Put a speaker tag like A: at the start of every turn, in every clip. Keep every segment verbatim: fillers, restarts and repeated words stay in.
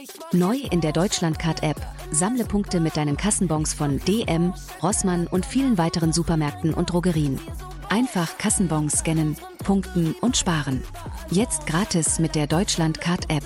A: Neu in der Deutschlandcard-App. Sammle Punkte mit deinen Kassenbons von D M, Rossmann und vielen weiteren Supermärkten und Drogerien. Einfach Kassenbons scannen, punkten und sparen. Jetzt gratis mit der Deutschlandcard-App.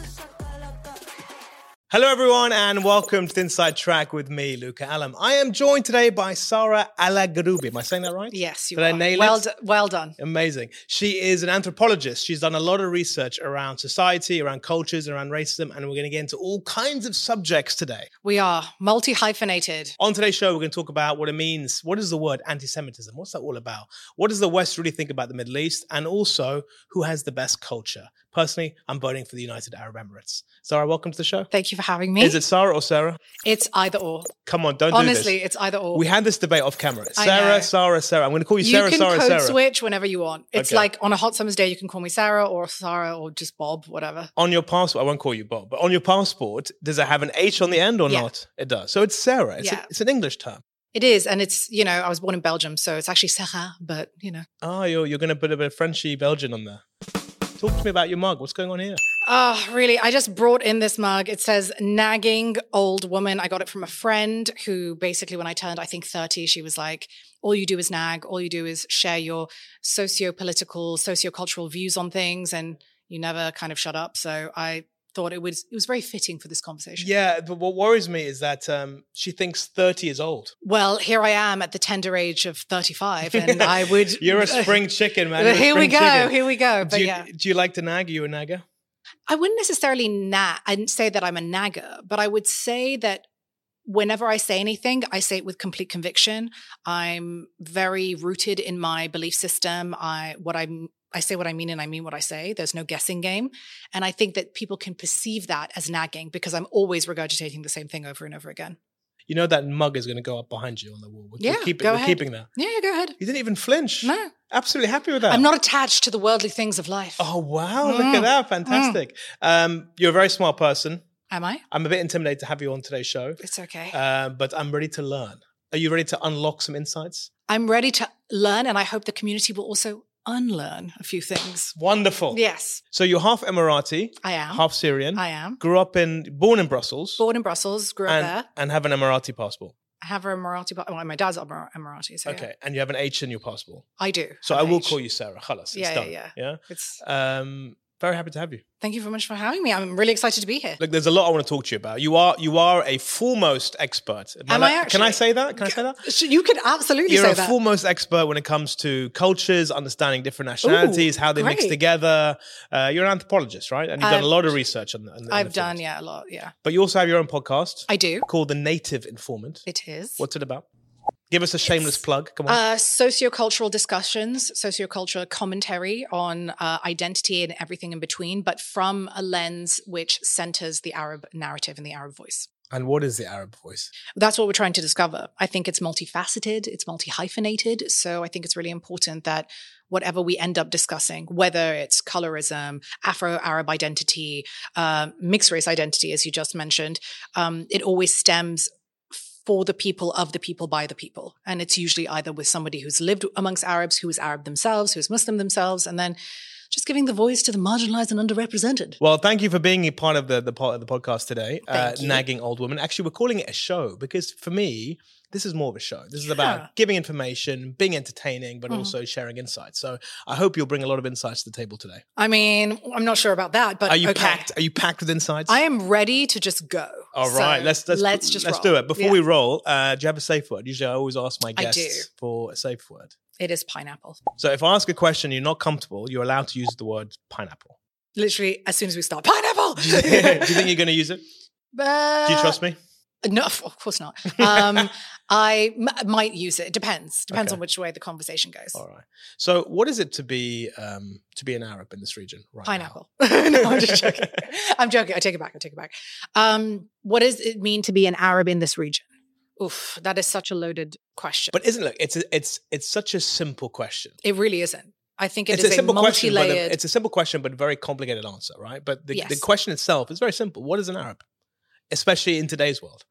B: Hello everyone and welcome to the Inside Track with me, Luca Allam. I am joined today by Sara Alagroubi. Am I saying that right?
C: Yes, you
B: Did
C: are.
B: I nail
C: well
B: it?
C: D- well done.
B: Amazing. She is an anthropologist. She's done a lot of research around society, around cultures, around racism, and we're going to get into all kinds of subjects today.
C: We are multi-hyphenated.
B: On today's show, we're going to talk about what it means. What is the word anti-Semitism? What's that all about? What does the West really think about the Middle East? And also, who has the best culture? Personally, I'm voting for the United Arab Emirates. Sarah, welcome to the show.
C: Thank you for having me.
B: Is it Sarah or Sarah?
C: It's either or.
B: Come on, don't
C: Honestly,
B: do this.
C: Honestly, it's either or.
B: We had this debate off camera.
C: I
B: Sarah,
C: know.
B: Sarah, Sarah. I'm going to call you,
C: you
B: Sarah,
C: can
B: Sarah,
C: code
B: Sarah.
C: switch whenever you want. It's
B: Okay.
C: like on a hot summer's day, you can call me Sarah or Sarah or just Bob, whatever.
B: On your passport, I won't call you Bob, but on your passport, does it have an H on the end or
C: Yeah.
B: not? It does. So it's Sarah. It's,
C: Yeah.
B: a, it's an English term.
C: It is, and it's, you know, I was born in Belgium, so it's actually Sarah, but, you know.
B: Oh, you're, you're going to put a bit of Frenchy Belgian on there. Talk to me about your mug. What's going on here?
C: Oh, really? I just brought in this mug. It says nagging old woman. I got it from a friend who basically, when I turned, I think thirty, she was like, all you do is nag. All you do is share your socio-political, socio-cultural views on things, and you never kind of shut up. So I thought it was, it was very fitting for this conversation.
B: Yeah, but what worries me is that um, she thinks thirty is old.
C: Well, here I am at the tender age of thirty-five, and I would...
B: You're a spring chicken, man. You're a
C: here we
B: spring
C: go,
B: chicken.
C: here we go.
B: Do
C: But
B: you,
C: yeah.
B: do you like to nag? Are you a nagger?
C: I wouldn't necessarily nag, I didn't say that I'm a nagger, but I would say that whenever I say anything, I say it with complete conviction. I'm very rooted in my belief system. I what I'm I say what I mean and I mean what I say. There's no guessing game. And I think that people can perceive that as nagging because I'm always regurgitating the same thing over and over again.
B: You know that mug is going to go up behind you on the wall. We're,
C: Yeah,
B: we're, keep it,
C: go
B: we're
C: ahead.
B: keeping that.
C: Yeah, go ahead.
B: You didn't even flinch.
C: No.
B: Absolutely happy with that.
C: I'm not attached to the worldly things of life.
B: Oh, wow.
C: Mm.
B: Look at that. Fantastic. Mm. Um, you're a very smart person.
C: Am I?
B: I'm a bit intimidated to have you on today's show.
C: It's okay.
B: Uh, but I'm ready to learn. Are you ready to unlock some insights?
C: I'm ready to learn, and I hope the community will also unlearn a few things.
B: Wonderful.
C: Yes.
B: So you're half Emirati.
C: I am.
B: Half Syrian.
C: I am.
B: Grew up in, born in Brussels.
C: Born in Brussels, grew up
B: and,
C: there.
B: and have an Emirati passport.
C: I have a Emirati, well, my dad's Emir- Emirati, so
B: Okay.
C: yeah.
B: And you have an H in your passport.
C: I do.
B: So I
C: have
B: will
C: H.
B: call you Sarah. Khalas. It's
C: Yeah, yeah,
B: done.
C: yeah.
B: Yeah.
C: It's,
B: Um, very happy to have you.
C: thank you very much for having me. I'm really excited to be here.
B: Look, there's a lot I want to talk to you about. You are you are a foremost expert.
C: Am I
B: Can I
C: actually?
B: say that? Can I say that?
C: You could absolutely
B: You're
C: say
B: a
C: that.
B: foremost expert when it comes to cultures, understanding different nationalities,
C: Ooh,
B: how they mix
C: great.
B: together. Uh, you're an anthropologist, right? And you've done
C: I've-
B: a lot of research on, on, on
C: I've
B: the
C: done,
B: field.
C: yeah, a lot, yeah.
B: But you also have your own podcast
C: I do.
B: called The Native Informant.
C: It is.
B: What's it about? Give us a shameless plug. Come on.
C: Uh, sociocultural discussions, sociocultural commentary on uh, identity and everything in between, but from a lens which centers the Arab narrative and the Arab voice.
B: And what is the Arab voice?
C: That's what we're trying to discover. I think it's multifaceted, it's multi-hyphenated. So I think it's really important that whatever we end up discussing, whether it's colorism, Afro-Arab identity, uh, mixed race identity, as you just mentioned, um, it always stems for the people, of the people, by the people. And it's usually either with somebody who's lived amongst Arabs, who is Arab themselves, who's Muslim themselves, and then just giving the voice to the marginalized and underrepresented.
B: Well, thank you for being a part of the, the, part of the podcast today, uh,
C: Thank you.
B: Nagging Old Woman. Actually, we're calling it a show because for me, this is more of a show. This is
C: Yeah.
B: about giving information, being entertaining, but
C: Mhm.
B: also sharing insights. So I hope you'll bring a lot of insights to the table today.
C: I mean, I'm not sure about that, but
B: Are you
C: okay.
B: packed? Are you packed with insights?
C: I am ready to just go.
B: All right,
C: So
B: let's let's
C: let's just
B: let's
C: roll.
B: do it. Before
C: Yeah.
B: we roll, uh, do you have a safe word? Usually, I always ask my
C: I
B: guests
C: do.
B: for a safe word.
C: It is pineapple.
B: So if I ask a question, you're not comfortable, you're allowed to use the word pineapple.
C: Literally, as soon as we start, pineapple.
B: Do you, do you think you're going to use it?
C: Uh,
B: Do you trust me?
C: No, of course not. Um, I m- might use it. It depends. Depends
B: Okay.
C: on which way the conversation goes.
B: All right. So, what is it to be um, to be an Arab in this region right
C: Pineapple. no, I'm just joking. I'm joking. I take it back. I take it back. Um, what does it mean to be an Arab in this region? Oof, that is such a loaded question.
B: But isn't look? It's a, it's it's such a simple question.
C: it really isn't. I think it
B: It's
C: is
B: a
C: a,
B: simple question, but
C: multi-layered.
B: a, it's a simple question, but a very complicated answer, right? But the,
C: Yes.
B: the question itself is very simple. What is an Arab, especially in today's world?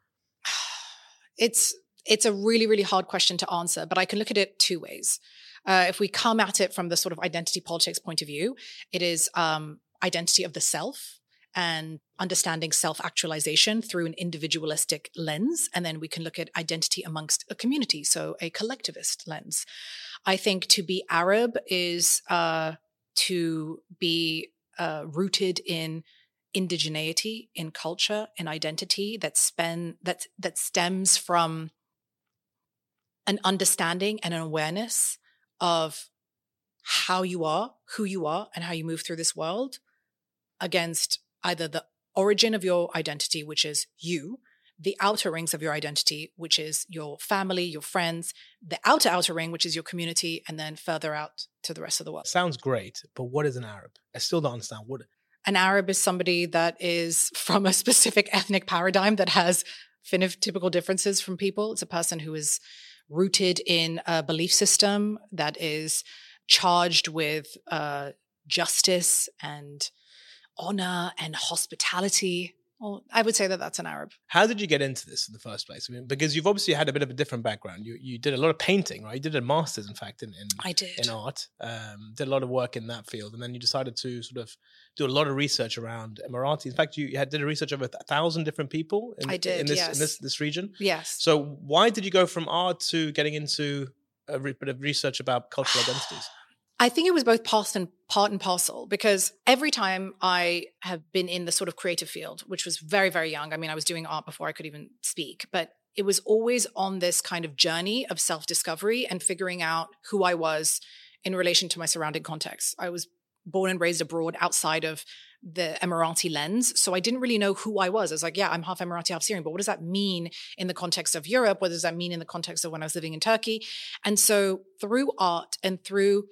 C: it's it's a really, really hard question to answer, but I can look at it two ways. Uh, if we come at it from the sort of identity politics point of view, it is um, identity of the self and understanding self-actualization through an individualistic lens. And then we can look at identity amongst a community, so a collectivist lens. I think to be Arab is uh, to be uh, rooted in indigeneity, in culture, in identity that spend that that stems from an understanding and an awareness of how you are, who you are, and how you move through this world against either the origin of your identity, which is you, the outer rings of your identity, which is your family, your friends, the outer outer ring, which is your community, and then further out to the rest of the world.
B: Sounds great, but what is an Arab? I still don't understand. What
C: An Arab is somebody that is from a specific ethnic paradigm that has phenotypical differences from people. It's a person who is rooted in a belief system that is charged with uh, justice and honor and hospitality. Well, I would say that that's an Arab.
B: How did you get into this in the first place? I mean, because you've obviously had a bit of a different background. You you did a lot of painting, right? You did a master's, in fact, in in,
C: I did.
B: in art. Um, did a lot of work in that field, and then you decided to sort of do a lot of research around Emirati. In fact, you had did a research of a thousand different people. In,
C: I did,
B: in this
C: yes.
B: in this this region.
C: Yes.
B: So why did you go from art to getting into a re- bit of research about cultural identities?
C: I think it was both part and part and parcel, because every time I have been in the sort of creative field, which was very, very young. I mean, I was doing art before I could even speak, but it was always on this kind of journey of self-discovery and figuring out who I was in relation to my surrounding context. I was born and raised abroad outside of the Emirati lens. So I didn't really know who I was. I was like, yeah, I'm half Emirati, half Syrian, but what does that mean in the context of Europe? What does that mean in the context of when I was living in Turkey? And so through art and through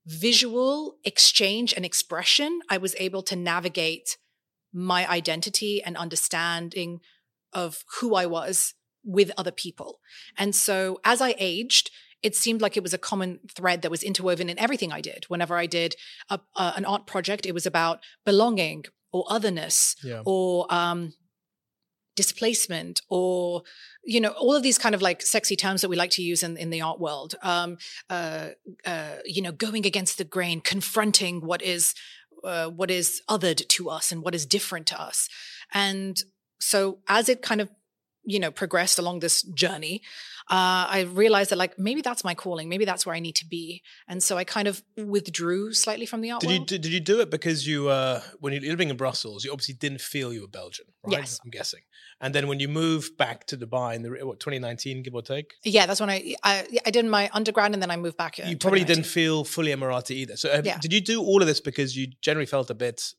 C: visual exchange and expression, I was able to navigate my identity and understanding of who I was with other people. And so as I aged, it seemed like it was a common thread that was interwoven in everything I did. Whenever I did a, a, an art project, it was about belonging or otherness
B: Yeah.
C: or um, displacement, or, you know, all of these kind of like sexy terms that we like to use in, in the art world, um, uh, uh, you know, going against the grain, confronting what is, uh, what is othered to us and what is different to us. And so as it kind of, you know, progressed along this journey, uh, I realized that like, maybe that's my calling. Maybe that's where I need to be. And so I kind of withdrew slightly from the art
B: Did
C: world.
B: you did, did you do it because you uh when you're living in Brussels, you obviously didn't feel you were Belgian, right?
C: Yes.
B: I'm guessing. And then when you moved back to Dubai in the what twenty nineteen, give or take,
C: Yeah, that's when I, I I did my undergrad and then I moved back.
B: you probably didn't feel fully Emirati either. So have,
C: Yeah.
B: did you do all of this because you generally felt a bit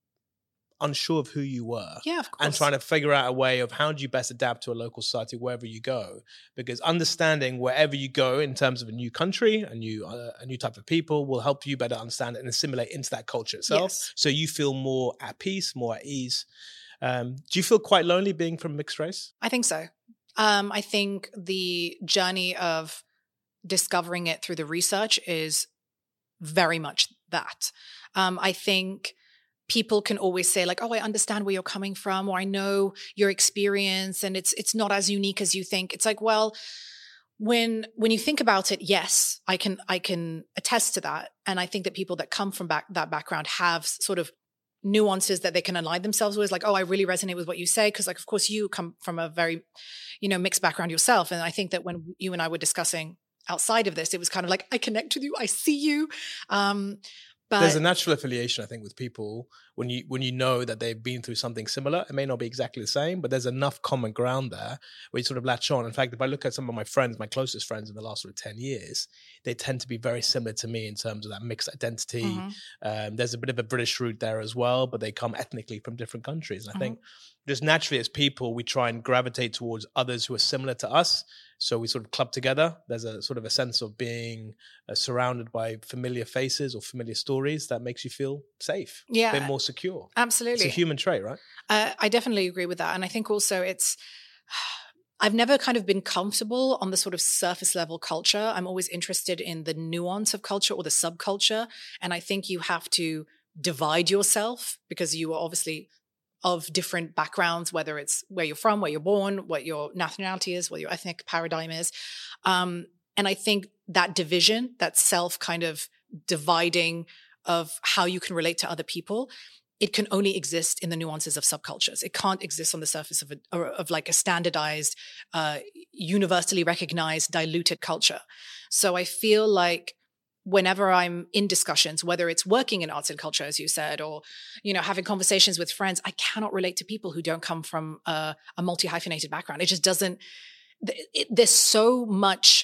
B: unsure of who you were?
C: Yeah, of course.
B: And trying to figure out a way of how do you best adapt to a local society wherever you go? Because understanding wherever you go in terms of a new country, a new uh, a new type of people will help you better understand and assimilate into that culture itself.
C: Yes.
B: So you feel more at peace, more at ease. Um, do you feel quite lonely being from mixed race?
C: I think so. Um, I think the journey of discovering it through the research is very much that. Um, I think people can always say like, oh, I understand where you're coming from, or I know your experience and it's it's not as unique as you think. It's like, well, when when you think about it, yes, I can I can attest to that. And I think that people that come from back, that background have sort of nuances that they can align themselves with, like, oh, I really resonate with what you say, because like, of course, you come from a very, you know, mixed background yourself. And I think that when you and I were discussing outside of this, it was kind of like, I connect with you, I see you. Um, But
B: there's a natural affiliation, I think, with people when you when you know that they've been through something similar. It may not be exactly the same, but there's enough common ground there where you sort of latch on. In fact, if I look at some of my friends, my closest friends in the last sort of ten years, they tend to be very similar to me in terms of that mixed identity.
C: Mhm.
B: Um, there's a bit of a British root there as well, but they come ethnically from different countries. And I
C: Mhm.
B: think just naturally as people, we try and gravitate towards others who are similar to us. So we sort of club together. There's a sort of a sense of being uh, surrounded by familiar faces or familiar stories that makes you feel safe,
C: Yeah.
B: a bit more secure.
C: absolutely.
B: It's a human trait, right?
C: Uh, I definitely agree with that. And I think also it's, I've never kind of been comfortable on the sort of surface level culture. I'm always interested in the nuance of culture or the subculture. And I think you have to divide yourself because you are obviously of different backgrounds, whether it's where you're from, where you're born, what your nationality is, what your ethnic paradigm is. Um, and I think that division, that self kind of dividing of how you can relate to other people it can only exist in the nuances of subcultures. It can't exist on the surface of a, or of like a standardized, uh, universally recognized, diluted culture. So I feel like whenever I'm in discussions, whether it's working in arts and culture, as you said, or, you know, having conversations with friends, I cannot relate to people who don't come from a, a multi-hyphenated background. It just doesn't, it, there's so much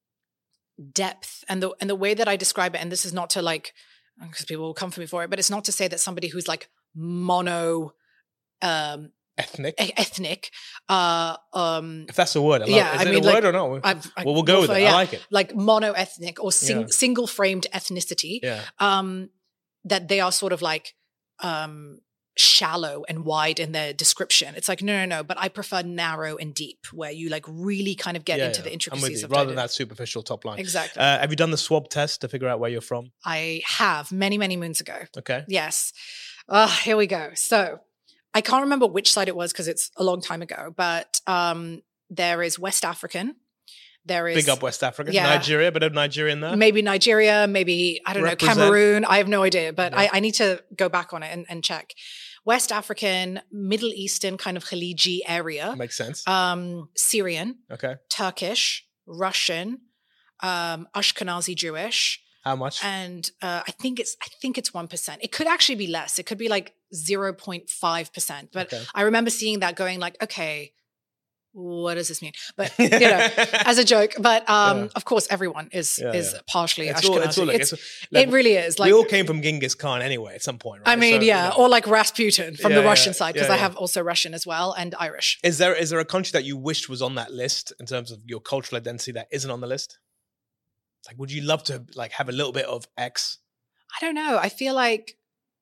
C: depth. And the, and the way that I describe it, and this is not to like, because people will come for me for it, but it's not to say that somebody who's like mono, um,
B: ethnic,
C: ethnic, uh, um,
B: if that's a word, I love
C: yeah,
B: it. Is
C: I
B: it
C: mean,
B: a
C: like,
B: word or not?
C: I've, I,
B: well, we'll go with it.
C: Yeah,
B: I like it.
C: Like mono-ethnic or sing,
B: Yeah.
C: single-framed ethnicity.
B: Yeah.
C: Um, that they are sort of like um, shallow and wide in their description. It's like, no, no, no, but I prefer narrow and deep, where you like really kind of get
B: Yeah,
C: into
B: yeah.
C: the
B: I'm with
C: intricacies
B: you,
C: of
B: rather
C: it.
B: than that superficial top line.
C: Exactly.
B: Uh, have you done the swab test to figure out where you're from?
C: I have many, many moons ago.
B: Okay.
C: Yes. Uh, here we go. So I can't remember which side it was because it's a long time ago, but um, there is West African. There is
B: Big up West Africa.
C: Yeah.
B: Nigeria, bit of Nigeria in there.
C: maybe Nigeria, maybe, I don't
B: Represent.
C: know, Cameroon. I have no idea, but
B: Yeah.
C: I, I need to go back on it and, and check. West African, Middle Eastern kind of Khaliji area,
B: Makes sense.
C: um, Syrian,
B: Okay.
C: Turkish, Russian, um, Ashkenazi Jewish.
B: How much?
C: And uh, I think it's I think it's one percent. It could actually be less. It could be like zero point five percent. But
B: Okay.
C: I remember seeing that going like, okay, what does this mean? But you know, as a joke. But um,
B: Yeah.
C: of course, everyone is
B: Yeah,
C: is
B: yeah.
C: partially
B: It's
C: Ashkenazi.
B: all, it's all like,
C: It's-
B: it's, like,
C: it really is. Like
B: we all came from Genghis Khan anyway at some point, right?
C: I mean,
B: So,
C: yeah,
B: you know.
C: or like Rasputin from
B: Yeah,
C: the
B: yeah,
C: Russian side, because
B: yeah,
C: I
B: yeah.
C: have also Russian as well and Irish.
B: Is there is there a country that you wished was on that list in terms of your cultural identity that isn't on the list? Like, would you love to like have a little bit of X?
C: I don't know. I feel like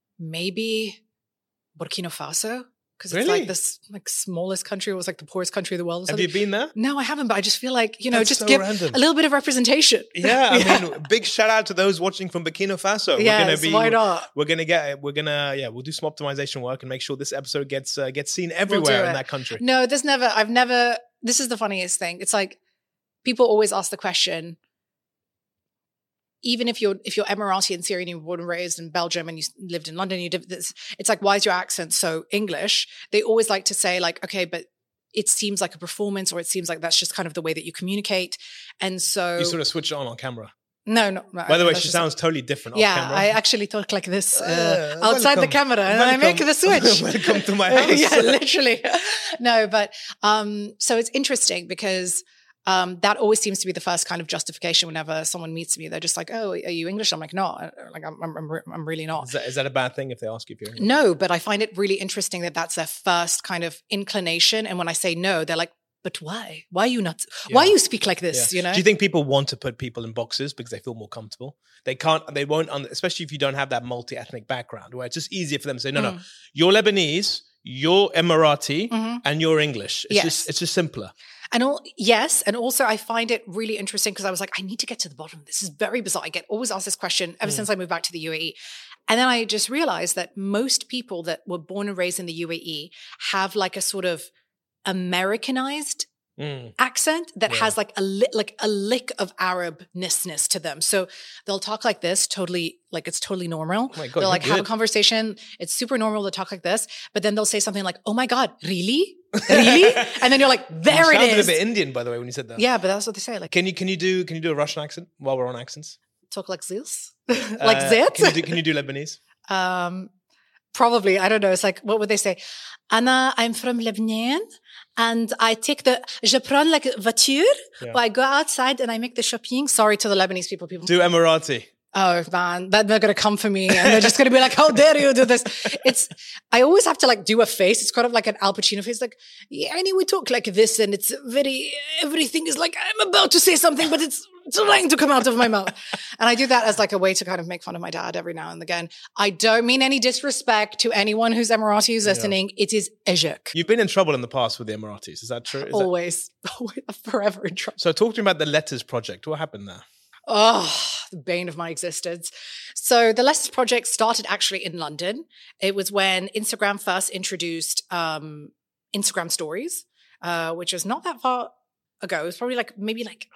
C: maybe Burkina Faso, because it's
B: Really?
C: like this like smallest country. It was like the poorest country in the world. or
B: Have you
C: something.
B: been there?
C: No, I haven't, but I just feel like, you know,
B: That's
C: just
B: so
C: give
B: random.
C: a little bit of representation.
B: Yeah, I
C: Yeah.
B: mean, big shout out to those watching from Burkina Faso.
C: Yes,
B: we're gonna be,
C: why not?
B: We're gonna get. We're gonna. Yeah, we'll do some optimization work and make sure this episode gets uh, gets seen everywhere in
C: it.
B: that country.
C: No, there's never, I've never, this is the funniest thing. It's like people always ask the question, even if you're if you're Emirati and Syrian, you were born and raised in Belgium and you lived in London, you did this. It's like, why is your accent so English? They always like to say like, okay, but it seems like a performance, or it seems like that's just kind of the way that you communicate. And so
B: You sort of switch it on on camera.
C: no, no. no
B: By the way,
C: that's
B: she
C: just-
B: sounds totally different
C: Yeah,
B: off camera.
C: I actually talk like this uh,
B: Uh,
C: outside the
B: welcome.
C: camera, and I make
B: Welcome.
C: the switch.
B: Welcome to my house.
C: yeah, literally. No, but um, so it's interesting because um, that always seems to be the first kind of justification whenever someone meets me. They're just like, "Oh, are you English?" I'm like, "No, like I'm, I'm, I'm, I'm really not."
B: Is that, is that a bad thing if they ask you if you're English?
C: No, but I find it really interesting that that's their first kind of inclination. And when I say no, they're like, "But why? Why are you not? Why
B: Yeah.
C: you speak like this?"
B: Yeah.
C: You know?
B: Do you think people want to put people in boxes because they feel more comfortable? They can't, they won't, un- especially if you don't have that multi-ethnic background, where it's just easier for them to say, no, no,
C: Mm.
B: you're Lebanese, you're Emirati,
C: Mhm.
B: and you're English. It's
C: Yes.
B: just, it's just simpler.
C: And all, yes, and also I find it really interesting because I was like, I need to get to the bottom. This is very bizarre. I get always asked this question ever
B: Mm.
C: since I moved back to the U A E. And then I just realized that most people that were born and raised in the U A E have like a sort of Americanized
B: Mm.
C: accent that
B: Yeah.
C: has like a li- like a lick of Arabness to them. So they'll talk like this, totally like it's totally normal.
B: Oh my God,
C: they'll like
B: you're
C: have a
B: good.
C: conversation. It's super normal to talk like this, but then they'll say something like, "Oh my God, really, really?" And then you're like, "There
B: you
C: it
B: sounded
C: is."
B: a bit Indian, by the way, when you said that.
C: Yeah, but that's what they say. Like,
B: Can you can you do can you do a Russian accent while we're on accents?
C: talk like this, like
B: Uh,
C: this.
B: Can you do, can you do Lebanese?
C: um, probably, I don't know. It's like, what would they say? Anna, I'm from Lebanon, and I take the, je prends like voiture,
B: Yeah.
C: I go outside and I make the shopping. Sorry to the Lebanese people. People,
B: Do Emirati.
C: oh man, that they're gonna come for me, and they're just gonna be like, "How dare you do this?" It's, I always have to like do a face. It's kind of like an Al Pacino face, like, yeah, I know we talk like this, and it's very, everything is like I'm about to say something, but it's trying to come out of my mouth. And I do that as like a way to kind of make fun of my dad every now and again. I don't mean any disrespect to anyone who's Emirati who's listening. It is a joke.
B: You've been in trouble in the past with the Emiratis. Is that true? Is that-
C: Always, always, forever in trouble.
B: So talk to me about the Letters Project. What happened there?
C: Oh, the bane of my existence. So the Letters Project started actually in London. It was when Instagram first introduced um, Instagram stories, uh, which was not that far ago. It was probably like maybe like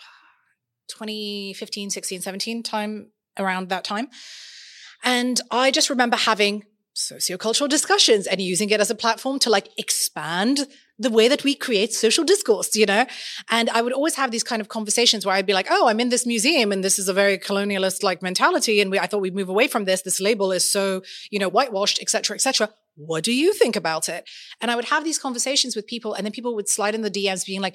C: twenty fifteen, sixteen, seventeen time around that time. And I just remember having sociocultural discussions and using it as a platform to like expand the way that we create social discourse, you know? And I would always have these kind of conversations where I'd be like, oh, I'm in this museum and this is a very colonialist like mentality. And we, I thought we'd move away from this. This label is so, you know, whitewashed, et cetera, et cetera. What do you think about it? And I would have these conversations with people, and then people would slide in the D Ms being like,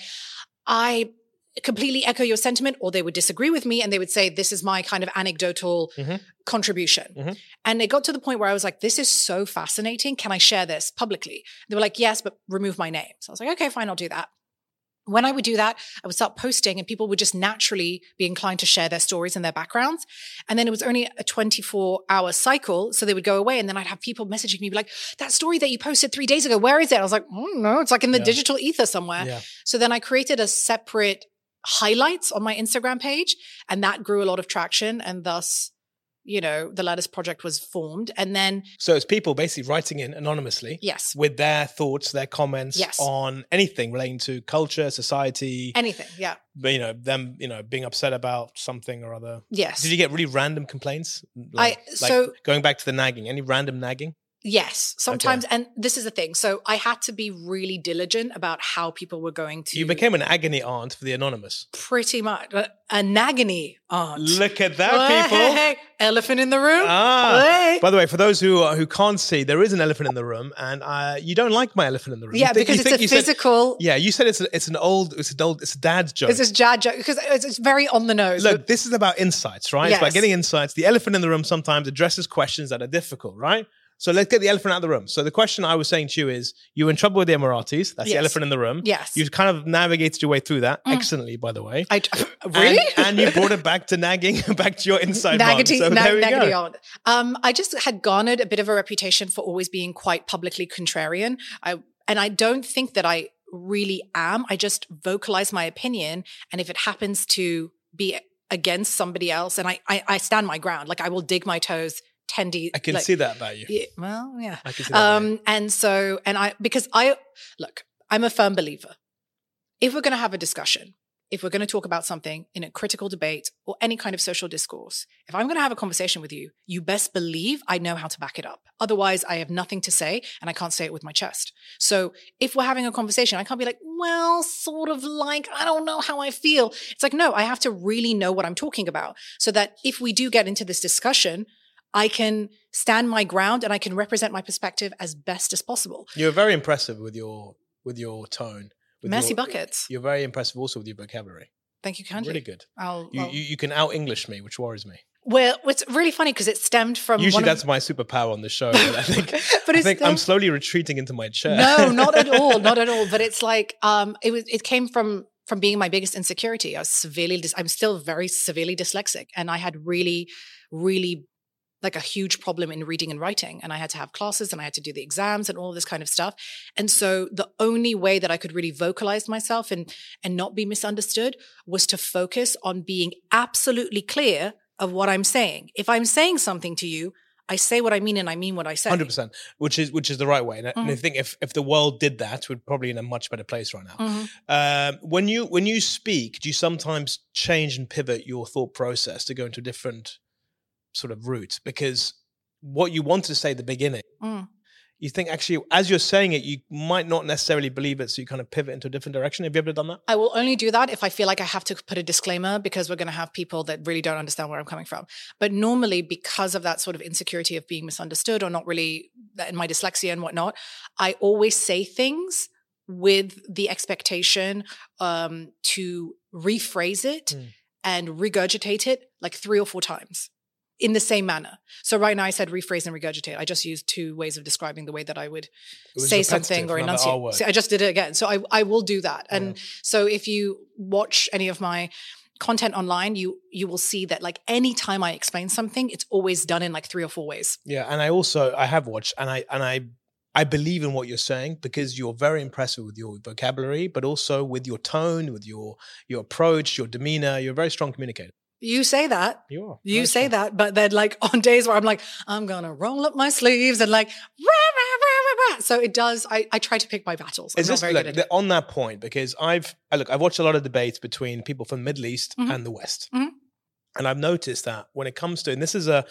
C: I completely echo your sentiment, or they would disagree with me and they would say, this is my kind of anecdotal mm-hmm. contribution. Mm-hmm. And it got to the point where I was like, this is so fascinating. Can I share this publicly? They were like, yes, but remove my name. So I was like, okay, fine, I'll do that. When I would do that, I would start posting and people would just naturally be inclined to share their stories and their backgrounds. And then it was only a twenty-four hour cycle. So they would go away and then I'd have people messaging me like, that story that you posted three days ago, where is it? I was like, oh no, it's like in the yeah. digital ether somewhere. Yeah. So then I created a separate highlights on my Instagram page, and that grew a lot of traction, and thus, you know, the Lattice Project was formed. And then
B: so it's people basically writing in anonymously,
C: yes,
B: with their thoughts, their comments,
C: yes,
B: on anything relating to culture, society,
C: anything, yeah.
B: But you know, them, you know, being upset about something or other.
C: Yes.
B: Did you get really random complaints? Like,
C: I so
B: like going back to the nagging, any random nagging?
C: Yes, sometimes.
B: Okay.
C: And this is the thing. So I had to be really diligent about how people were going to.
B: You became an agony aunt for the anonymous.
C: Pretty much. A, a nagony aunt.
B: Look at that,
C: oh,
B: people.
C: Hey, hey. Elephant in the room.
B: Ah.
C: Hey.
B: By the way, for those who uh, who can't see, there is an elephant in the room, and uh, you don't like my elephant in the room.
C: Yeah,
B: think,
C: because it's a physical.
B: Said, yeah, you said it's a, it's an old, it's an old, it's a dad's joke.
C: It's a dad joke because it's, it's very on the nose.
B: Look, but this is about insights, right?
C: Yes.
B: It's about getting insights. The elephant in the room sometimes addresses questions that are difficult, right? So let's get the elephant out of the room. So the question I was saying to you is, you were in trouble with the Emiratis. That's yes. the elephant in the room.
C: Yes.
B: You kind of navigated your way through that mm. excellently, by the way.
C: I, really?
B: And, and you brought it back to nagging, back to your inside
C: Naggity,
B: so
C: nag,
B: there we
C: naggity
B: go.
C: On. Um, I just had garnered a bit of a reputation for always being quite publicly contrarian. I, and I don't think that I really am. I just vocalize my opinion. And if it happens to be against somebody else, and I, I, I stand my ground, like I will dig my toes Tendy,
B: I can
C: like,
B: see that about you.
C: Yeah, well, yeah.
B: I can see that
C: um, and so, and I, because I, look, I'm a firm believer. If we're going to have a discussion, if we're going to talk about something in a critical debate or any kind of social discourse, if I'm going to have a conversation with you, you best believe I know how to back it up. Otherwise, I have nothing to say and I can't say it with my chest. So if we're having a conversation, I can't be like, well, sort of like, I don't know how I feel. It's like, no, I have to really know what I'm talking about so that if we do get into this discussion, I can stand my ground and I can represent my perspective as best as possible.
B: You're very impressive with your with your tone. With
C: Messy
B: your,
C: buckets.
B: You're very impressive also with your vocabulary.
C: Thank you kindly.
B: Really good.
C: I'll,
B: you,
C: I'll...
B: you you can out-English me, which worries me.
C: Well, it's really funny because it stemmed from
B: Usually
C: one
B: that's
C: of...
B: my superpower on the show. But I think,
C: but
B: I
C: it's
B: think
C: still...
B: I'm slowly retreating into my chair.
C: No, not at all. Not at all. But it's like, um, it was. It came from from being my biggest insecurity. I was severely, dys- I'm still very severely dyslexic. And I had really, really like a huge problem in reading and writing. And I had to have classes and I had to do the exams and all this kind of stuff. And so the only way that I could really vocalize myself and, and not be misunderstood was to focus on being absolutely clear of what I'm saying. If I'm saying something to you, I say what I mean and I mean what I say.
B: one hundred percent, which is which is the right way. And, mm-hmm. and I think if, if the world did that, we're probably in a much better place right now.
C: Mm-hmm.
B: Um, when you when you speak, do you sometimes change and pivot your thought process to go into a different sort of route? Because what you wanted to say at the beginning,
C: mm.
B: you think actually, as you're saying it, you might not necessarily believe it, so you kind of pivot into a different direction. Have you ever done that?
C: I will only do that if I feel like I have to put a disclaimer because we're going to have people that really don't understand where I'm coming from. But normally, because of that sort of insecurity of being misunderstood or not really, and my dyslexia and whatnot, I always say things with the expectation um, to rephrase it mm. and regurgitate it like three or four times. In the same manner. So right now I said rephrase and regurgitate. I just used two ways of describing the way that I would say something or enunciate. So I just did it again. So I, I will do that. And yeah. So if you watch any of my content online, you you will see that like any time I explain something, it's always done in like three or four ways.
B: Yeah. And I also, I have watched and I, and I, I believe in what you're saying because you're very impressive with your vocabulary, but also with your tone, with your, your approach, your demeanor. You're a very strong communicator.
C: You say that.
B: You are.
C: You say strong. That. But then like on days where I'm like, I'm going to roll up my sleeves and like, rah, rah, rah, rah, rah. So it does. I, I try to pick my battles. I'm
B: Is this
C: very
B: look,
C: good at it.
B: On that point, because I've, I look, I've watched a lot of debates between people from the Middle East
C: mm-hmm.
B: and the West.
C: Mm-hmm.
B: And I've noticed that when it comes to, and this is a,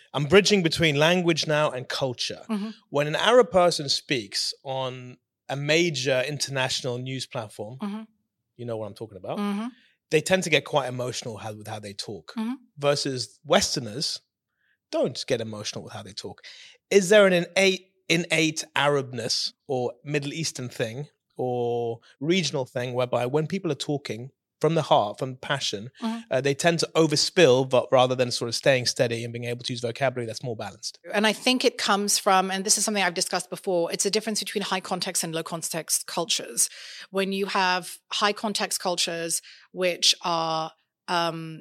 B: I'm bridging between language now and culture.
C: Mm-hmm.
B: When an Arab person speaks on a major international news platform,
C: Mm-hmm.
B: you know what I'm talking about,
C: Mm-hmm.
B: they tend to get quite emotional how, with how they talk.
C: Mm-hmm.
B: Versus Westerners don't get emotional with how they talk. Is there an innate, innate Arabness or Middle Eastern thing or regional thing whereby when people are talking from the heart, from passion,
C: Mm-hmm.
B: uh, they tend to overspill, but rather than sort of staying steady and being able to use vocabulary that's more balanced?
C: And I think it comes from, and this is something I've discussed before, it's a difference between high context and low context cultures. When you have high context cultures, which are, um,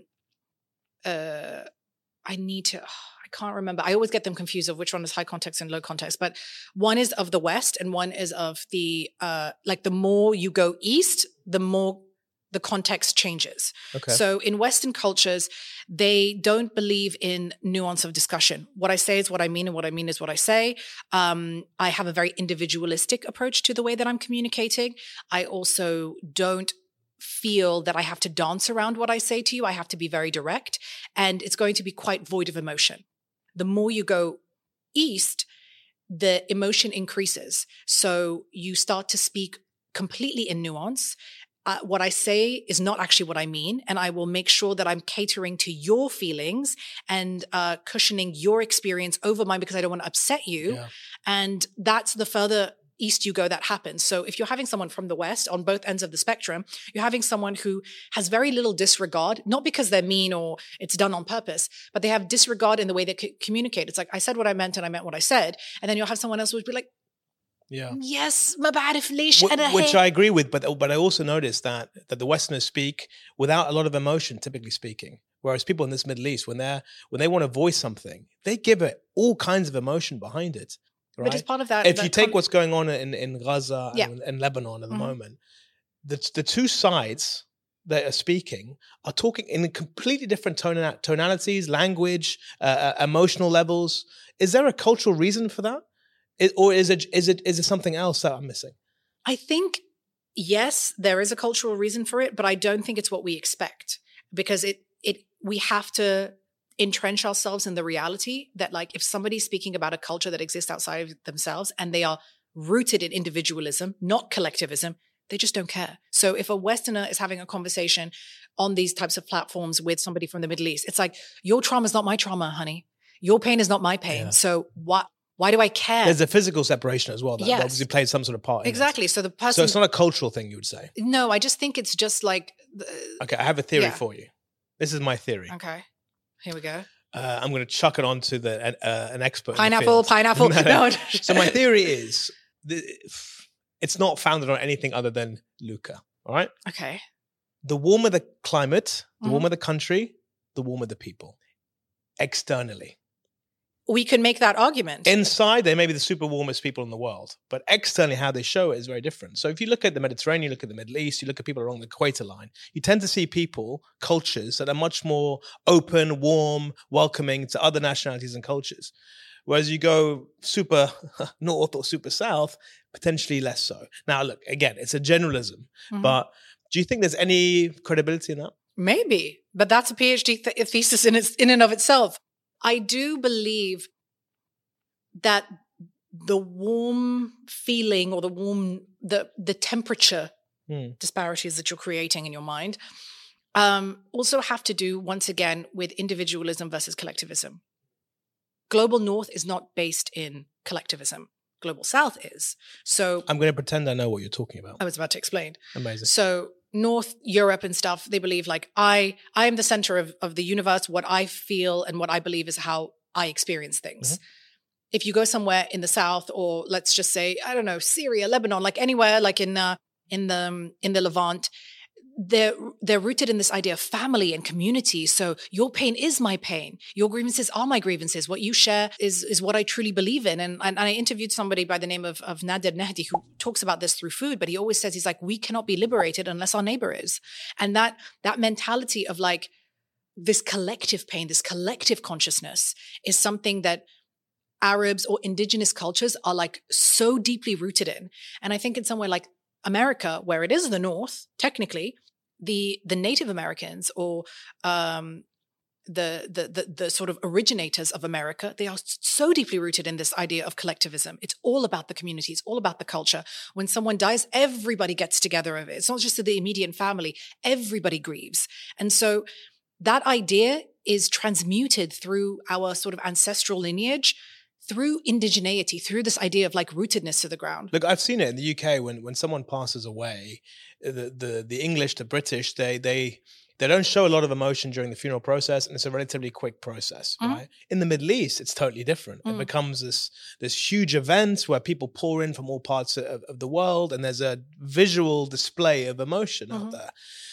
C: uh, I need to, I can't remember. I always get them confused of which one is high context and low context, but one is of the West and one is of the, uh, like the more you go East, the more the context changes.
B: Okay.
C: So in Western cultures, they don't believe in nuance of discussion. What I say is what I mean, and what I mean is what I say. Um, I have a very individualistic approach to the way that I'm communicating. I also don't feel that I have to dance around what I say to you. I have to be very direct, and it's going to be quite void of emotion. The more you go East, the emotion increases. So you start to speak completely in nuance. Uh, what I say is not actually what I mean, and I will make sure that I'm catering to your feelings and uh, cushioning your experience over mine because I don't want to upset you.
B: Yeah.
C: And that's the further East you go that happens. So if you're having someone from the West on both ends of the spectrum, you're having someone who has very little disregard, not because they're mean or it's done on purpose, but they have disregard in the way they c- communicate. It's like, I said what I meant and I meant what I said. And then you'll have someone else who would be like,
B: Yeah.
C: yes, ما بعرف ليش
B: Wh-
C: أنا
B: Which
C: هيك.
B: I agree with, but but I also noticed that that the Westerners speak without a lot of emotion, typically speaking. Whereas people in this Middle East, when they're when they want to voice something, they give it all kinds of emotion behind it. Right?
C: But as part of that,
B: if
C: that
B: you take
C: com-
B: what's going on in, in Gaza
C: Yeah.
B: and, and Lebanon at the
C: Mhm.
B: moment, the the two sides that are speaking are talking in completely different tona- tonalities, language, uh, uh, emotional levels. Is there a cultural reason for that? It, or is it is it is it something else that I'm missing?
C: I think, yes, there is a cultural reason for it, but I don't think it's what we expect because it, it, we have to entrench ourselves in the reality that like, if somebody's speaking about a culture that exists outside of themselves and they are rooted in individualism, not collectivism, they just don't care. So if a Westerner is having a conversation on these types of platforms with somebody from the Middle East, it's like, your trauma is not my trauma, honey. Your pain is not my pain.
B: Yeah.
C: So what? Why do I care?
B: There's a physical separation as well that
C: Yes.
B: obviously played some sort of part in it.
C: Exactly. So the person.
B: So it's not a cultural thing, you would say.
C: No, I just think it's just like. The,
B: Okay, I have a theory
C: Yeah.
B: for you. This is my theory.
C: okay. Here we go.
B: Uh, I'm going to chuck it on to the uh, an expert. in the
C: Pineapple,
B: field.
C: pineapple.
B: No, no.
C: No.
B: So my theory is the, it's not founded on anything other than Luca. All right.
C: Okay.
B: The warmer the climate, the
C: Mhm.
B: warmer the country, the warmer the people. Externally.
C: We can make that argument.
B: Inside, they may be the super warmest people in the world, but externally, how they show it is very different. So if you look at the Mediterranean, you look at the Middle East, you look at people along the equator line, you tend to see people, cultures that are much more open, warm, welcoming to other nationalities and cultures. Whereas you go super north or super south, potentially less so. Now, look, again, it's a generalism,
C: Mhm.
B: but do you think there's any credibility in that?
C: Maybe, but that's a PhD th- thesis in its in and of itself. I do believe that the warm feeling or the warm the the temperature
B: Hmm.
C: disparities that you're creating in your mind um, also have to do once again with individualism versus collectivism. Global North is not based in collectivism. Global South is. So
B: I'm going to pretend I know what you're talking about.
C: I was about to explain.
B: Amazing.
C: So North Europe and stuff, they believe like I, I am the center of, of the universe. What I feel and what I believe is how I experience things.
B: Mm-hmm.
C: If you go somewhere in the South, or let's just say, I don't know, Syria, Lebanon, like anywhere, like in uh, in the in the Levant, they're they're rooted in this idea of family and community. So your pain is my pain. Your grievances are my grievances. What you share is is what I truly believe in. And, and, and I interviewed somebody by the name of, of Nader Nehdi who talks about this through food, but he always says, he's like, we cannot be liberated unless our neighbor is. And that that mentality of like this collective pain, this collective consciousness is something that Arabs or indigenous cultures are like so deeply rooted in. And I think in somewhere like America, where it is the North, technically, the the Native Americans or um, the, the the the sort of originators of America, they are so deeply rooted in this idea of collectivism. It's all about the community. It's all about the culture. When someone dies, everybody gets together over it. It's not just the immediate family. Everybody grieves. And so that idea is transmuted through our sort of ancestral lineage, through indigeneity, through this idea of like rootedness to the ground.
B: Look, I've seen it in the U K when, when someone passes away, the, the, the English, the British, they, they, they don't show a lot of emotion during the funeral process, and it's a relatively quick process, mm-hmm. right? In the Middle East, it's totally different. Mm. It becomes this, this huge event where people pour in from all parts of, of the world, and there's a visual display of emotion mm-hmm. out there.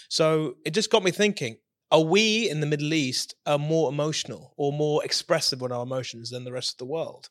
B: So it just got me thinking, are we in the Middle East are more emotional or more expressive on our emotions than the rest of the world?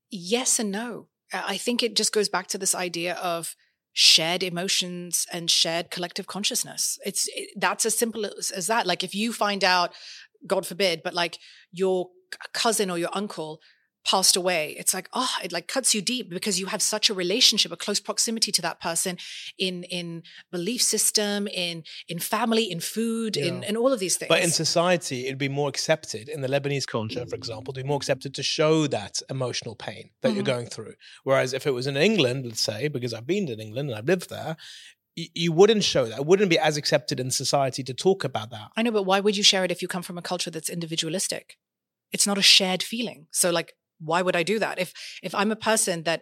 C: Yes and no. I think it just goes back to this idea of shared emotions and shared collective consciousness. It's it, that's as simple as, as that. Like if you find out, God forbid, but like your cousin or your uncle passed away, it's like, oh, it like cuts you deep because you have such a relationship, a close proximity to that person in in belief system, in in family, in food, yeah. in, in all of these things.
B: But in society, it'd be more accepted, in the Lebanese culture, for example, it'd be more accepted to show that emotional pain that mm-hmm. you're going through. Whereas if it was in England, let's say, because I've been in England and I've lived there, y- you wouldn't show that. It wouldn't be as accepted in society to talk about that.
C: I know, but why would you share it if you come from a culture that's individualistic? It's not a shared feeling. So like, why would I do that? If if I'm a person that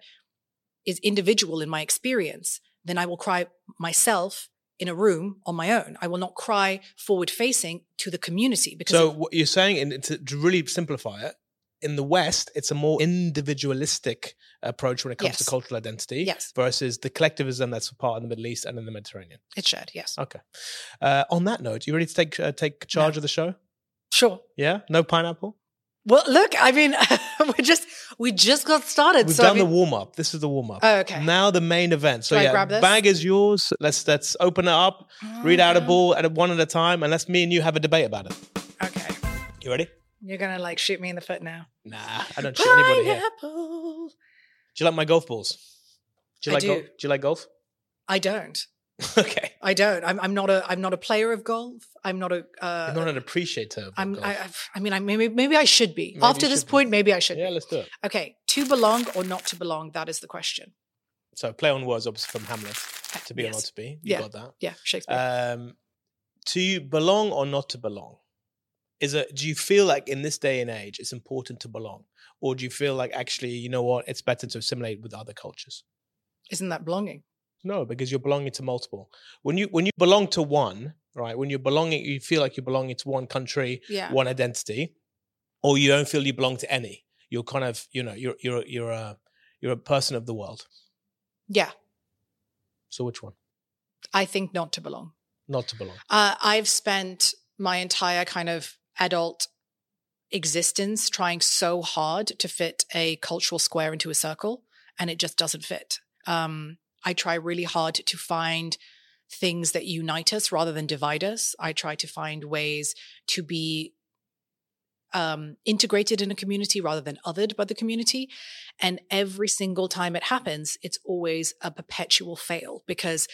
C: is individual in my experience, then I will cry myself in a room on my own. I will not cry forward facing to the community. Because
B: so
C: of-
B: what you're saying, and to, to really simplify it, in the West, it's a more individualistic approach when it comes yes. to cultural identity
C: yes.
B: versus the collectivism that's a part in the Middle East and in the Mediterranean.
C: It's shared, yes.
B: Okay. Uh, on that note, you ready to take uh, take charge no. of the show?
C: Sure.
B: Yeah? No pineapple?
C: Well, look, I mean, we just we just got started.
B: We've
C: so
B: done
C: I mean,
B: the warm up. This is the warm up.
C: Oh, okay.
B: Now the main event. So
C: Do I
B: yeah,
C: grab this?
B: bag is yours. Let's let's open it up, oh, read out a ball at a, one at a time, and let's me and you have a debate about it.
C: Okay.
B: You ready?
C: You're gonna like shoot me in the foot now.
B: Nah, I don't shoot anybody here.
C: Pineapple.
B: Do you like my golf balls? Do you
C: I
B: like
C: do.
B: Golf? Do you like golf?
C: I don't.
B: Okay.
C: I don't. I'm, I'm not a. I'm not a player of golf. I'm not a. Uh,
B: You're not an appreciator of
C: I'm.
B: golf.
C: I, I've- I mean, I maybe maybe I should be.
B: Maybe
C: After
B: you
C: this
B: should be.
C: point, maybe I should.
B: Yeah,
C: be.
B: let's do it.
C: Okay. To belong or not to belong? That is the question.
B: So play on words, obviously from Hamlet. To be
C: Yes.
B: or not to be. You
C: Yeah.
B: got that.
C: Yeah, Shakespeare.
B: Um, to belong or not to belong? Is it? Do you feel like in this day and age it's important to belong, or do you feel like actually, you know what, it's better to assimilate with other cultures?
C: Isn't that belonging?
B: No, because you're belonging to multiple. When you when you belong to one, right? When you're belonging, you feel like you're belonging to one country,
C: Yeah.
B: one identity, or you don't feel you belong to any. You're kind of, you know, you're you're you're a you're a person of the world.
C: Yeah,
B: So which one?
C: I think not to belong.
B: Not to belong.
C: Uh, I've spent my entire kind of adult existence trying so hard to fit a cultural square into a circle, and it just doesn't fit. Um, I try really hard to find things that unite us rather than divide us. I try to find ways to be um, integrated in a community rather than othered by the community. And every single time it happens, it's always a perpetual fail because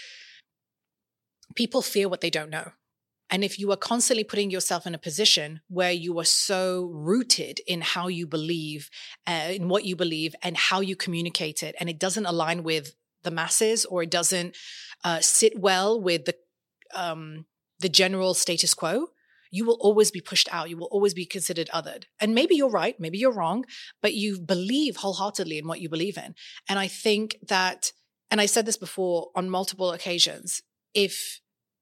C: people fear what they don't know. And if you are constantly putting yourself in a position where you are so rooted in how you believe, uh, in what you believe and how you communicate it, and it doesn't align with the masses or it doesn't uh, sit well with the um, the general status quo, you will always be pushed out. You will always be considered othered. And maybe you're right, maybe you're wrong, but you believe wholeheartedly in what you believe in. And I think that, and I said this before on multiple occasions, if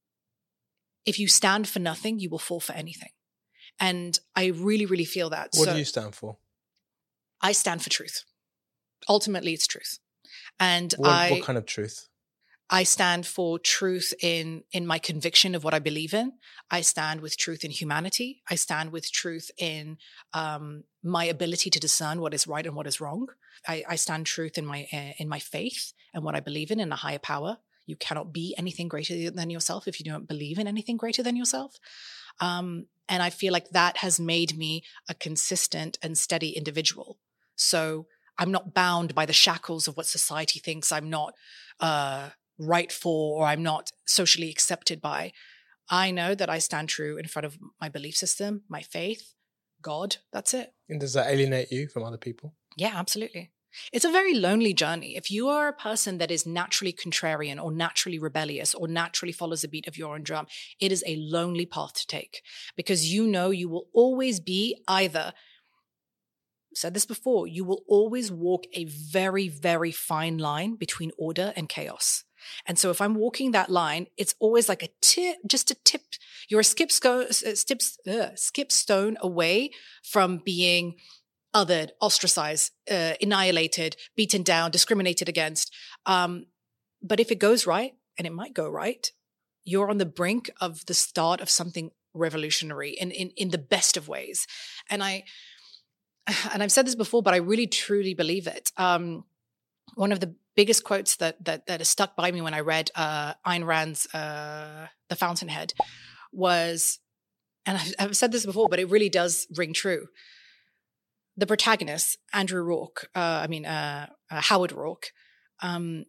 C: if you stand for nothing, you will fall for anything. And I really, really feel that.
B: What
C: so
B: do you stand for?
C: I stand for truth. Ultimately, it's truth. And
B: What,
C: I
B: what kind of truth?
C: I stand for truth in in my conviction of what I believe in. I stand with truth in humanity. I stand with truth in um, my ability to discern what is right and what is wrong. I, I stand truth in my uh, in my faith and what I believe in in a higher power. You cannot be anything greater than yourself if you don't believe in anything greater than yourself. Um, and I feel like that has made me a consistent and steady individual. So I'm not bound by the shackles of what society thinks I'm not uh, right for or I'm not socially accepted by. I know that I stand true in front of my belief system, my faith, God. That's it.
B: And does that alienate you from other people?
C: Yeah, absolutely. It's a very lonely journey. If you are a person that is naturally contrarian or naturally rebellious or naturally follows the beat of your own drum, it is a lonely path to take, because you know you will always be either, said this before, you will always walk a very, very fine line between order and chaos. And so if I'm walking that line, it's always like a tip, just a tip. You're a skip, sco- skip, uh, skip stone away from being othered, ostracized, uh, annihilated, beaten down, discriminated against. Um, but if it goes right, and it might go right, you're on the brink of the start of something revolutionary in, in, in the best of ways. And I, and I've said this before, but I really truly believe it. Um, one of the biggest quotes that, that, that has stuck by me when I read uh, Ayn Rand's uh, The Fountainhead was, and I've, I've said this before, but it really does ring true. The protagonist, Andrew Rourke, uh, I mean, uh, uh, Howard Rourke, um,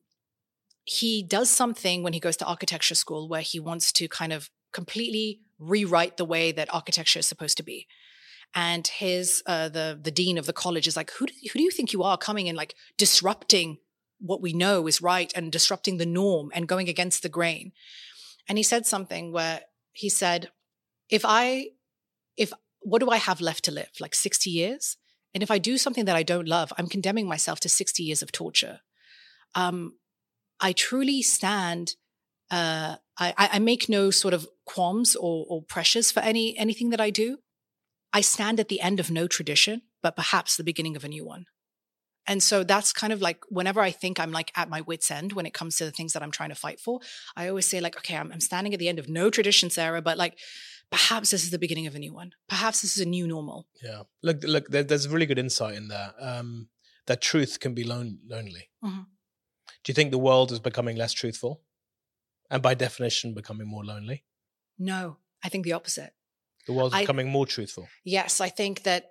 C: he does something when he goes to architecture school where he wants to kind of completely rewrite the way that architecture is supposed to be. And his, uh, the the dean of the college is like, who do, who do you think you are, coming and like disrupting what we know is right and disrupting the norm and going against the grain? And he said something where he said, if I, if, what do I have left to live? Like sixty years? And if I do something that I don't love, I'm condemning myself to sixty years of torture. Um, I truly stand, uh, I, I make no sort of qualms or, or pressures for any anything that I do. I stand at the end of no tradition, but perhaps the beginning of a new one. And so that's kind of like, whenever I think I'm like at my wit's end when it comes to the things that I'm trying to fight for, I always say like, okay, I'm, I'm standing at the end of no tradition, Sarah, but like, perhaps this is the beginning of a new one. Perhaps this is a new normal.
B: Yeah. Look, look. There, there's really good insight in there. Um, that truth can be lon- lonely.
C: Mm-hmm.
B: Do you think the world is becoming less truthful, and by definition, becoming more lonely?
C: No, I think the opposite.
B: The world's
C: I,
B: becoming more truthful.
C: Yes, I think that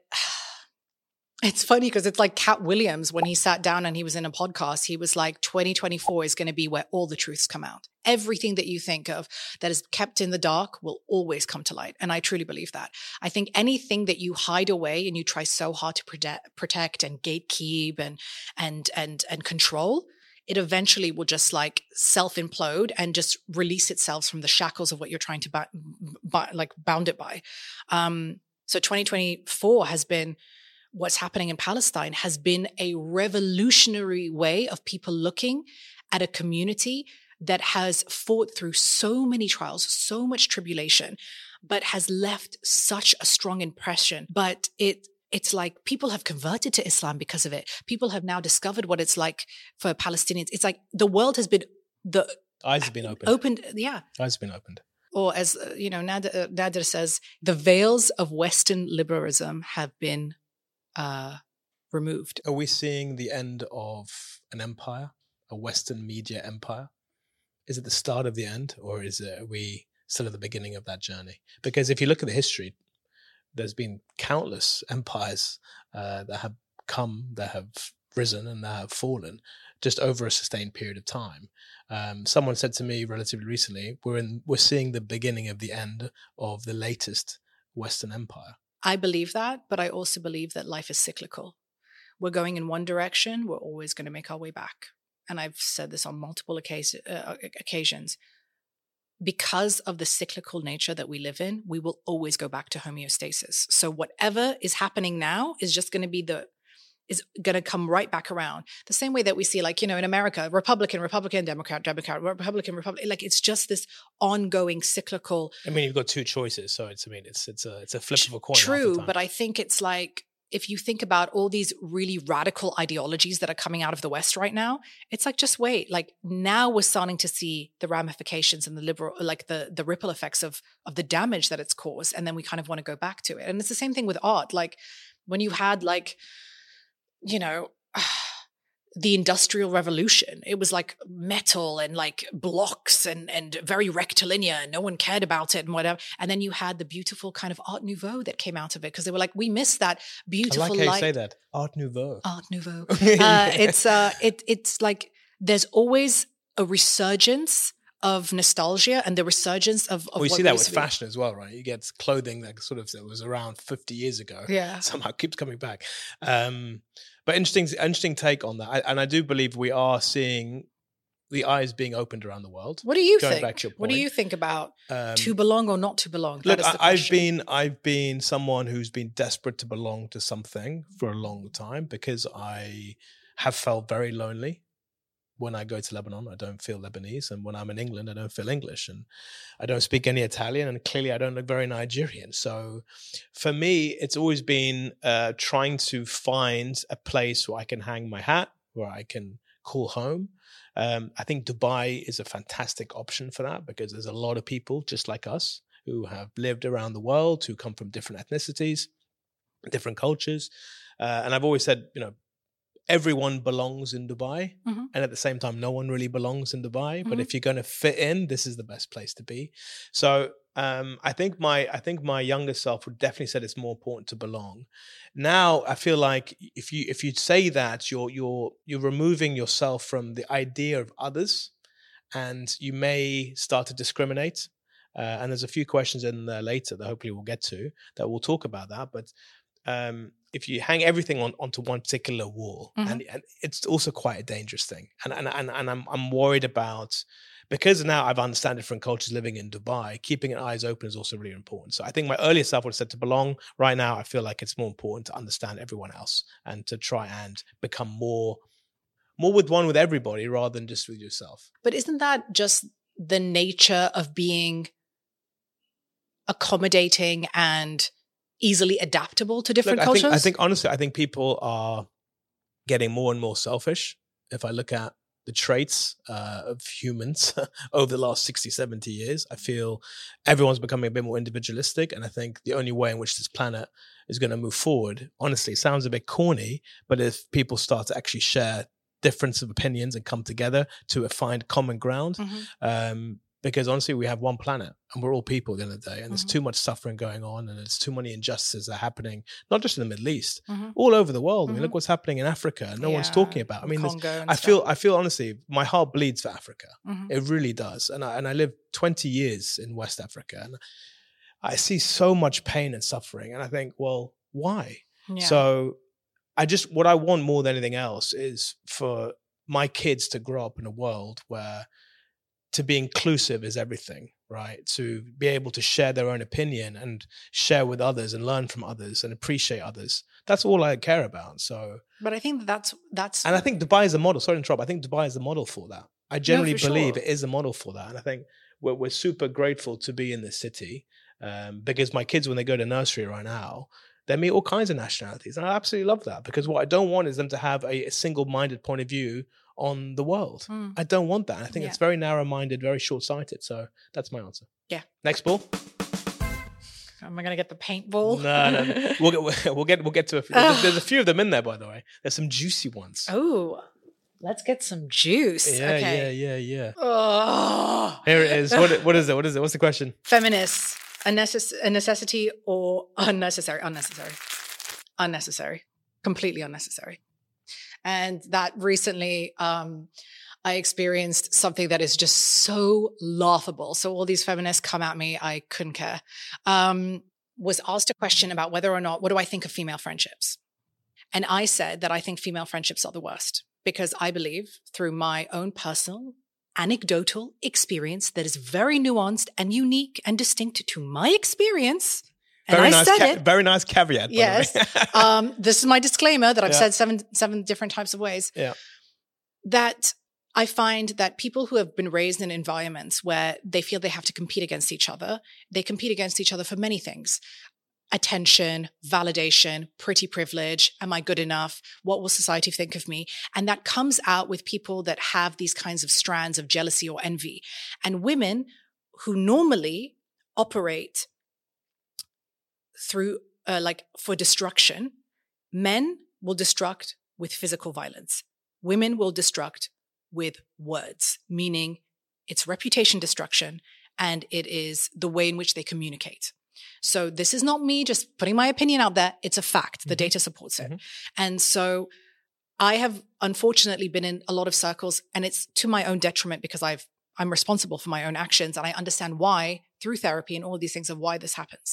C: it's funny because it's like Cat Williams, when he sat down and he was in a podcast, he was like, twenty twenty-four is going to be where all the truths come out. Everything that you think of that is kept in the dark will always come to light. And I truly believe that. I think anything that you hide away and you try so hard to protect, protect and gatekeep and, and, and, and control, it eventually will just like self-implode and just release itself from the shackles of what you're trying to ba- ba- like bound it by. Um, so twenty twenty-four has been, what's happening in Palestine has been a revolutionary way of people looking at a community that has fought through so many trials, so much tribulation, but has left such a strong impression. But it It's like people have converted to Islam because of it. People have now discovered what it's like for Palestinians. It's like the world has been the
B: eyes have been opened.
C: Opened, yeah.
B: Eyes have been opened.
C: Or as uh, you know, Nader, uh, Nader says, the veils of Western liberalism have been uh, removed.
B: Are we seeing the end of an empire, a Western media empire? Is it the start of the end, or is it, are we still at the beginning of that journey? Because if you look at the history, there's been countless empires uh, that have come, that have risen and that have fallen just over a sustained period of time. Um, someone said to me relatively recently, we're in, we're seeing the beginning of the end of the latest Western empire.
C: I believe that, but I also believe that life is cyclical. We're going in one direction, we're always going to make our way back. And I've said this on multiple occasion, uh, occasions. Because of the cyclical nature that we live in, we will always go back to homeostasis. So whatever is happening now is just going to be the, is going to come right back around. The same way that we see, like, you know, in America, Republican, Republican, Democrat, Democrat, Republican, Republican, like it's just this ongoing cyclical.
B: I mean, you've got two choices. So it's, I mean, it's, it's a, it's a flip of a coin.
C: True. But I think it's like, if you think about all these really radical ideologies that are coming out of the West right now, it's like, just wait. Like now we're starting to see the ramifications and the liberal, like the, the ripple effects of, of the damage that it's caused. And then we kind of want to go back to it. And it's the same thing with art. Like when you had like, you know, the Industrial Revolution, it was like metal and like blocks and, and very rectilinear and no one cared about it and whatever. And then you had the beautiful kind of Art Nouveau that came out of it because they were like, we miss that beautiful
B: I like how
C: light.
B: you say that. Art Nouveau.
C: Art Nouveau. uh, it's, uh, it, it's like there's always a resurgence of nostalgia and the resurgence of, of
B: well, you
C: what
B: see that
C: used
B: with
C: to be.
B: fashion as well, right? You get clothing that sort of that was around fifty years ago.
C: Yeah.
B: Somehow keeps coming back. Um, but interesting, interesting take on that. I, and I do believe we are seeing the eyes being opened around the world.
C: What do you
B: Going
C: think?
B: back to your
C: What do
B: point.
C: you think about
B: Um,
C: to belong or not to belong? That
B: Look,
C: is the
B: I, I've
C: question.
B: been I've been someone who's been desperate to belong to something for a long time because I have felt very lonely. When I go to Lebanon, I don't feel Lebanese, and when I'm in England, I don't feel English, and I don't speak any Italian, and clearly I don't look very Nigerian. So, for me, it's always been uh, trying to find a place where I can hang my hat, where I can call home. Um, I think Dubai is a fantastic option for that because there's a lot of people just like us who have lived around the world, who come from different ethnicities, different cultures. Uh, and I've always said, you know, everyone belongs in Dubai.
C: Mhm.
B: And at the same time, no one really belongs in Dubai. But
C: Mhm.
B: if you're going to fit in, this is the best place to be. So um, I think my I think my younger self would definitely said it's more important to belong. Now I feel like if you if you say that, you're you're you're removing yourself from the idea of others, and you may start to discriminate. Uh, and there's a few questions in there later that hopefully we'll get to that we'll talk about that. But um, if you hang everything on onto one particular wall,
C: Mhm.
B: and, and it's also quite a dangerous thing. And and and, and I'm I'm worried about, because now I've understand different cultures living in Dubai, keeping an eyes open is also really important. So I think my earlier self would have said to belong. Right now, I feel like it's more important to understand everyone else and to try and become more more with one with everybody rather than just with yourself.
C: But isn't that just the nature of being accommodating and easily adaptable to different
B: Look, I
C: cultures?
B: think, I think honestly, I think people are getting more and more selfish. If I look at the traits uh, of humans over the last sixty, seventy years, I feel everyone's becoming a bit more individualistic. And I think the only way in which this planet is going to move forward, honestly, it sounds a bit corny, but if people start to actually share difference of opinions and come together to find common ground,
C: Mhm.
B: um, because honestly, we have one planet and we're all people at the end of the day. And there's
C: Mhm.
B: too much suffering going on, and there's too many injustices that are happening, not just in the Middle East,
C: Mhm.
B: all over the world. I mean,
C: Mhm.
B: look what's happening in Africa, and no one's
C: Yeah,
B: talking about. I mean, there's-
C: Congo and
B: I
C: stuff.
B: feel, I feel honestly, my heart bleeds for Africa.
C: Mhm.
B: It really does. And I, and I lived twenty years in West Africa, and I see so much pain and suffering. And I think, well, why?
C: Yeah.
B: So I just, what I want more than anything else is for my kids to grow up in a world where to be inclusive is everything, right? To be able to share their own opinion and share with others and learn from others and appreciate others. That's all I care about. So,
C: But I think that's that's
B: and I think Dubai is a model. Sorry to interrupt. I think Dubai is a model for that. I generally
C: for
B: believe
C: sure.
B: it is a model for that. And I think we're, we're super grateful to be in this city um, because my kids, when they go to nursery right now, they meet all kinds of nationalities. And I absolutely love that, because what I don't want is them to have a, a single-minded point of view on the world.
C: Mm.
B: I don't want that. I think
C: Yeah.
B: it's very narrow-minded, very short-sighted. So that's my answer.
C: Yeah.
B: Next ball.
C: Am I going to get the paintball?
B: No, no, no. We'll get, we'll get, we'll get to a few. There's, there's a few of them in there, by the way. There's some juicy ones.
C: Oh, let's get some juice.
B: Yeah,
C: okay.
B: yeah, yeah, yeah.
C: Oh.
B: Here it is. What, what is it? What is it? What's the question?
C: Feminists, a, necess- a necessity or unnecessary? Unnecessary. Unnecessary. Completely unnecessary. And that recently um, I experienced something that is just so laughable. So all these feminists come at me. I couldn't care. Um, was asked a question about whether or not, what do I think of female friendships? And I said that I think female friendships are the worst, because I believe, through my own personal anecdotal experience that is very nuanced and unique and distinct to my experience. And
B: Very
C: I
B: nice,
C: said
B: ca-
C: it.
B: very nice caveat. by the
C: Yes.
B: way.
C: um, this is my disclaimer that I've
B: Yeah.
C: said seven, seven different types of ways.
B: Yeah.
C: That I find that people who have been raised in environments where they feel they have to compete against each other, they compete against each other for many things. Attention, validation, pretty privilege. Am I good enough? What will society think of me? And that comes out with people that have these kinds of strands of jealousy or envy. And women who normally operate through, uh, like for destruction, men will destruct with physical violence. Women will destruct with words, meaning it's reputation destruction, and it is the way in which they communicate. So this is not me just putting my opinion out there. It's a fact. The
B: Mhm.
C: data supports it.
B: Mhm.
C: And so I have unfortunately been in a lot of circles, and it's to my own detriment because I've I'm responsible for my own actions, and I understand why through therapy and all of these things of why this happens.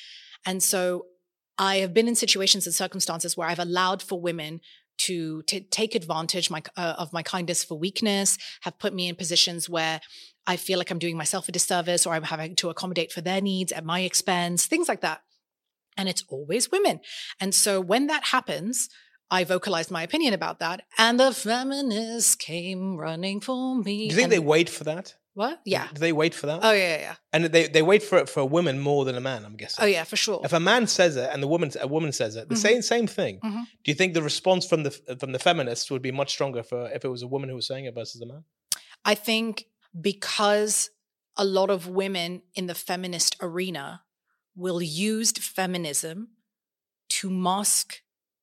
C: And so I have been in situations and circumstances where I've allowed for women to t- take advantage my, uh, of my kindness for weakness, have put me in positions where I feel like I'm doing myself a disservice, or I'm having to accommodate for their needs at my expense, things like that. And it's always women. And so when that happens, I vocalized my opinion about that, and the feminists came running for me.
B: Do you think
C: and-
B: they wait for that?
C: What? Yeah.
B: Do they wait for that?
C: Oh, yeah, yeah, yeah.
B: And they, they wait for it for a woman more than a man, I'm guessing.
C: Oh, yeah, for sure.
B: If a man says it and the woman a woman says it, the
C: Mhm.
B: same same thing.
C: Mhm.
B: Do you think the response from the from the feminists would be much stronger for if it was a woman who was saying it versus a man?
C: I think because a lot of women in the feminist arena will use feminism to mask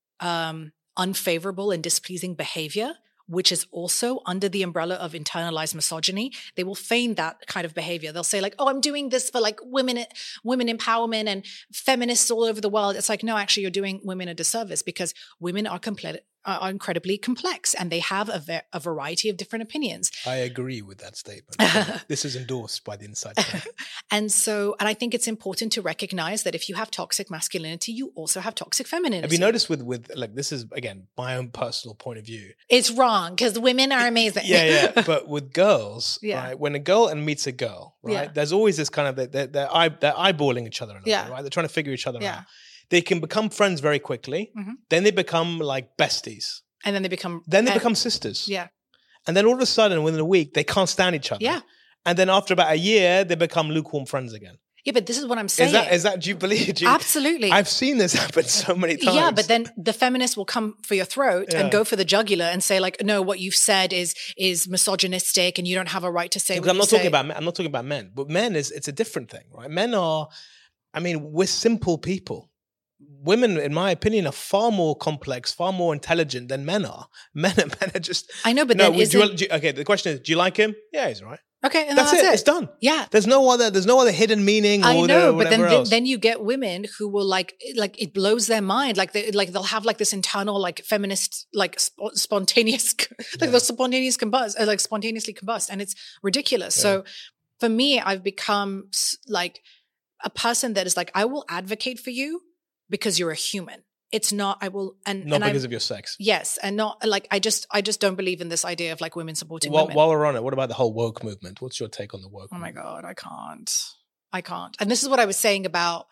C: um, unfavorable and displeasing behavior, which is also under the umbrella of internalized misogyny. They will feign that kind of behavior. They'll say like, oh, I'm doing this for like women, women empowerment and feminists all over the world. It's like, no, actually you're doing women a disservice, because women are complete, are incredibly complex, and they have a, ve- a variety of different opinions.
B: I agree with that statement. This is endorsed by the Inside Track.
C: And so, and I think it's important to recognize that if you have toxic masculinity, you also have toxic femininity.
B: Have you noticed with, with like, this is, again, my own personal point of view.
C: It's wrong because women are amazing.
B: Yeah, yeah. But with girls,
C: Yeah.
B: right, when a girl and meets a girl, right,
C: Yeah.
B: there's always this kind of, they're, they're, eye, they're eyeballing each other a little
C: Yeah.
B: bit, right? They're trying to figure each other
C: Yeah.
B: out. They can become friends very quickly.
C: Mhm.
B: Then they become like besties.
C: And then they become.
B: Then they
C: and-
B: become sisters.
C: Yeah.
B: And then all of a sudden, within a week, they can't stand each other.
C: Yeah.
B: And then after about a year, they become lukewarm friends again.
C: Yeah, but this is what I'm saying.
B: Is that, is that, do you believe? Do you,
C: Absolutely.
B: I've seen this happen so many times.
C: Yeah, but then the feminists will come for your throat
B: Yeah.
C: and go for the jugular and say like, no, what you've said is is misogynistic and you don't have a right to say
B: Because
C: what
B: I'm
C: you
B: not
C: say.
B: talking about men. I'm not talking about men. But men is, it's a different thing, right? Men are, I mean, we're simple people. Women, in my opinion, are far more complex, far more intelligent than men are. Men, are- men are just.
C: I know, but
B: no,
C: then
B: do you,
C: isn't-
B: do you- okay. The question is, do you like him? Yeah, he's all right.
C: Okay, and
B: That's,
C: that's,
B: it.
C: it.
B: It's done.
C: Yeah.
B: There's no other. There's no other hidden meaning. Or
C: I know, but then
B: whatever
C: then,
B: else.
C: then you get women who will like like it blows their mind, like they like they'll have like this internal like feminist like sp- spontaneous like
B: Yeah.
C: they'll spontaneous combust uh, like spontaneously combust, and it's ridiculous.
B: Yeah.
C: So for me, I've become s- like a person that is like, I will advocate for you because you're a human. It's not I will and
B: not
C: and
B: because
C: I'm,
B: of your sex.
C: yes, and not like I just I just don't believe in this idea of like women supporting
B: While,
C: women.
B: while we're on it, what about the whole woke movement? What's your take on the woke?
C: Oh my
B: movement?
C: God, I can't. I can't. And this is what I was saying about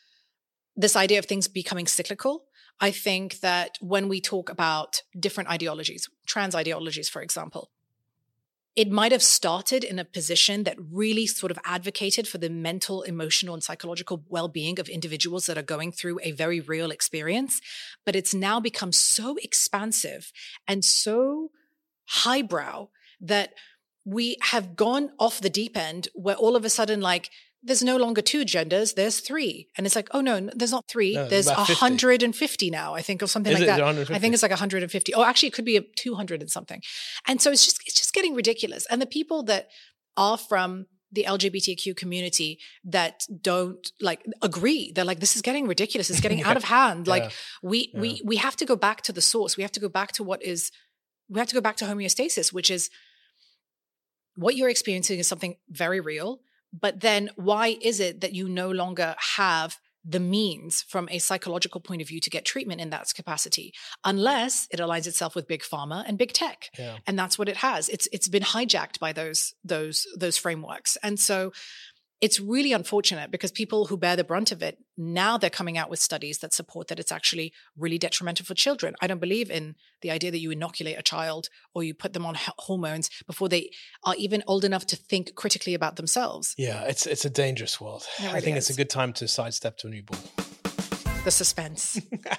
C: this idea of things becoming cyclical. I think that when we talk about different ideologies, trans ideologies, for example, it might have started in a position that really sort of advocated for the mental, emotional, and psychological well-being of individuals that are going through a very real experience. But it's now become so expansive and so highbrow that we have gone off the deep end where all of a sudden, like, there's no longer two genders, there's three. And it's like, oh no, there's not three.
B: No,
C: there's
B: about
C: one
B: fifty.
C: hundred fifty now, I think, or something
B: Is
C: like
B: it? Is
C: that.
B: it one hundred fifty?
C: I think it's like one hundred fifty. Oh, actually, it could be a two hundred and something. And so it's just it's just getting ridiculous. And the people that are from the L G B T Q community that don't like agree, they're like, this is getting ridiculous. It's getting out of hand. Like
B: Yeah.
C: we
B: Yeah.
C: we we have to go back to the source. We have to go back to what is. We have to go back to homeostasis, which is what you're experiencing is something very real. But then why is it that you no longer have the means from a psychological point of view to get treatment in that capacity, unless it aligns itself with big pharma and big tech?
B: Yeah.
C: And that's what it has. It's it's been hijacked by those those those frameworks. And so it's really unfortunate because people who bear the brunt of it, now they're coming out with studies that support that it's actually really detrimental for children. I don't believe in the idea that you inoculate a child or you put them on h- hormones before they are even old enough to think critically about themselves.
B: Yeah, it's it's a dangerous world.
C: It
B: I
C: really
B: think
C: is.
B: it's a good time to sidestep to a new ball.
C: The suspense.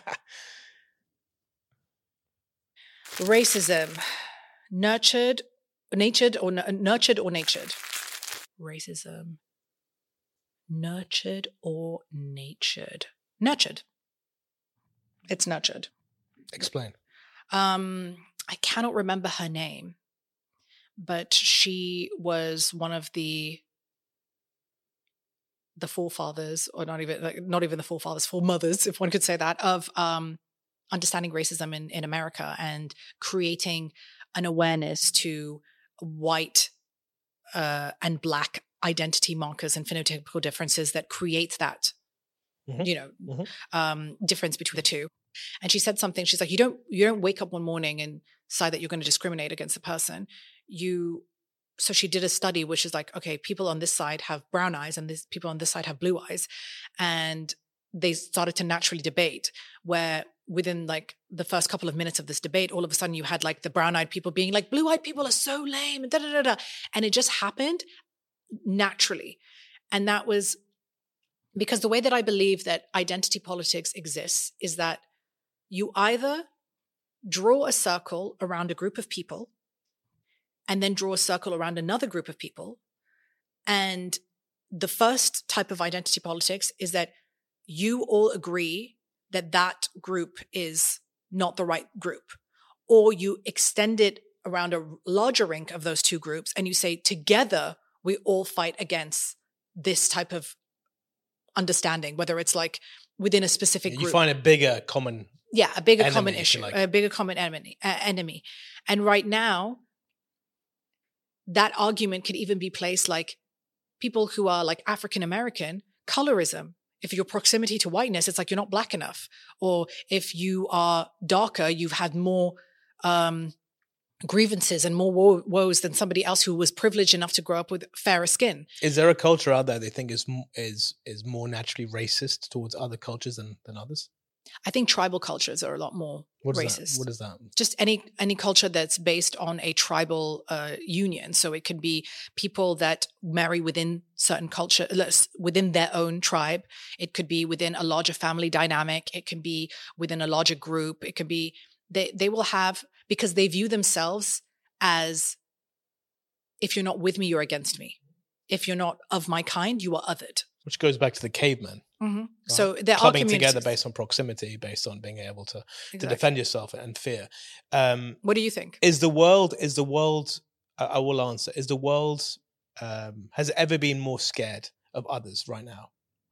C: Racism, nurtured, natured or n- nurtured or natured. Racism, nurtured or natured. Nurtured. It's nurtured.
B: Explain.
C: Um, I cannot remember her name, but she was one of the the forefathers, or not even like, not even the forefathers, foremothers, if one could say that, of um, understanding racism in, in America and creating an awareness to white uh, and Black identity markers and phenotypical differences that create that, mm-hmm. you know, mm-hmm. um, difference between the two. And she said something. She's like, you don't you don't wake up one morning and decide that you're going to discriminate against a person. You so she did a study which is like, okay, people on this side have brown eyes and this people on this side have blue eyes, and they started to naturally debate where within like the first couple of minutes of this debate, all of a sudden you had like the brown-eyed people being like, blue-eyed people are so lame, and da da da da, and it just happened naturally. And that was because the way that I believe that identity politics exists is that you either draw a circle around a group of people and then draw a circle around another group of people. And the first type of identity politics is that you all agree that that group is not the right group, or you extend it around a larger rink of those two groups and you say together we all fight against this type of understanding, whether it's like within a specific
B: you
C: group. You
B: find a bigger common
C: Yeah, a bigger
B: enemy,
C: common issue, like. a bigger common enemy, uh, enemy. And right now, that argument could even be placed like people who are like African-American, colorism. If your proximity to whiteness, it's like you're not Black enough. Or if you are darker, you've had more um, grievances and more wo- woes than somebody else who was privileged enough to grow up with fairer skin.
B: Is there a culture out there they think is is is more naturally racist towards other cultures than, than others?
C: I think tribal cultures are a lot more
B: what is
C: racist.
B: That? What is that?
C: Just any any culture that's based on a tribal uh, union. So it could be people that marry within certain culture, within their own tribe. It could be within a larger family dynamic. It can be within a larger group. It could be, they, they will have, because they view themselves as, if you're not with me, you're against me. If you're not of my kind, you are othered.
B: Which goes back to the cavemen.
C: Mm-hmm.
B: Right?
C: So there
B: clubbing
C: are
B: together based on proximity, based on being able to, exactly. to defend yourself and fear. Um,
C: what do you think?
B: Is the world? Is the world? Uh, I will answer. Is the world? Um, has it ever been more scared of others right now?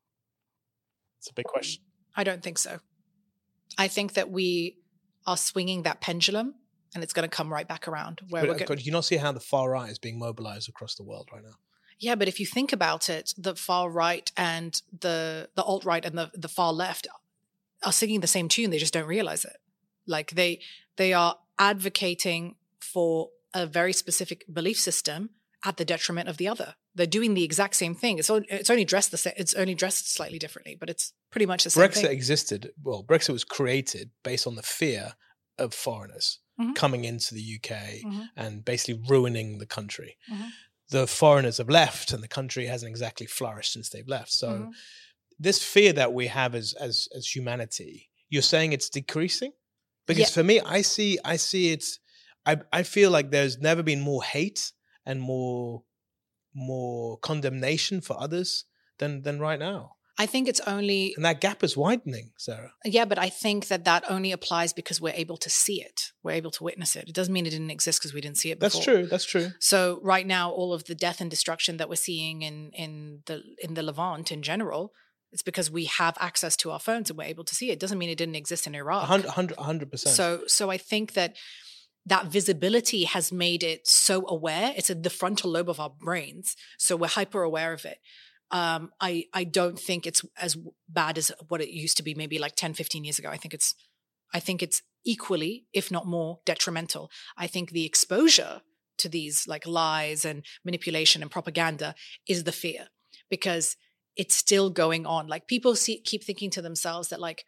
B: It's a big question.
C: I don't think so. I think that we are swinging that pendulum, and it's going to come right back around. Where
B: but,
C: we're go-
B: do you not see how the far right is being mobilized across the world right now?
C: Yeah, but if you think about it, the far right and the the alt right and the, the far left are singing the same tune. They just don't realize it. Like they they are advocating for a very specific belief system at the detriment of the other. They're doing the exact same thing. It's only, it's only dressed the same. It's only dressed slightly differently, but it's pretty much the same
B: Brexit
C: thing. Brexit
B: existed. Well, Brexit was created based on the fear of foreigners mm-hmm. coming into the U K mm-hmm. and basically ruining the country. Mm-hmm. The foreigners have left and the country hasn't exactly flourished since they've left. So mm-hmm. this fear that we have as, as, as humanity, you're saying it's decreasing? Because yeah. for me, I see, I see it's, I, I feel like there's never been more hate and more, more condemnation for others than, than right now.
C: I think it's only...
B: And that gap is widening, Sarah.
C: Yeah, but I think that that only applies because we're able to see it. We're able to witness it. It doesn't mean it didn't exist because we didn't see it before.
B: That's true. That's true.
C: So right now, all of the death and destruction that we're seeing in, in the in the Levant in general, it's because we have access to our phones and we're able to see it. It doesn't mean it didn't exist in Iraq.
B: one hundred percent.
C: So, so I think that that visibility has made it so aware. It's in the frontal lobe of our brains. So we're hyper aware of it. Um, I, I don't think it's as bad as what it used to be maybe like ten, fifteen years ago. I think it's, I think it's equally, if not more, detrimental. I think the exposure to these like lies and manipulation and propaganda is the fear, because it's still going on. Like people see, keep thinking to themselves that like,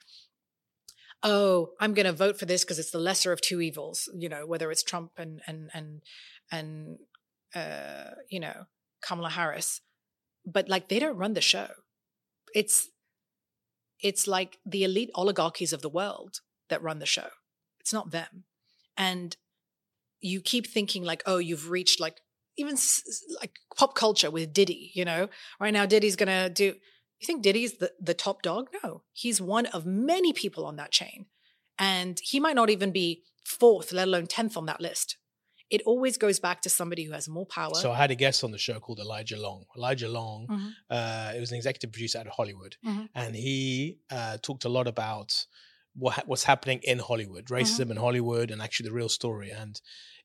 C: oh, I'm going to vote for this because it's the lesser of two evils, you know, whether it's Trump and, and, and, and, uh, you know, Kamala Harris. But like they don't run the show. It's it's like the elite oligarchies of the world that run the show. It's not them. And you keep thinking like, oh, you've reached like even s- like pop culture with Diddy, you know? Right now Diddy's going to do, you think Diddy's the, the top dog? No. He's one of many people on that chain. And he might not even be fourth, let alone tenth on that list. It always goes back to somebody who has more power.
B: So I had a guest on the show called Elijah Long. Elijah Long,
C: mm-hmm.
B: uh, it was an executive producer out of Hollywood.
C: Mm-hmm.
B: And he uh, talked a lot about what what's happening in Hollywood, racism mm-hmm. in Hollywood, and actually the real story. And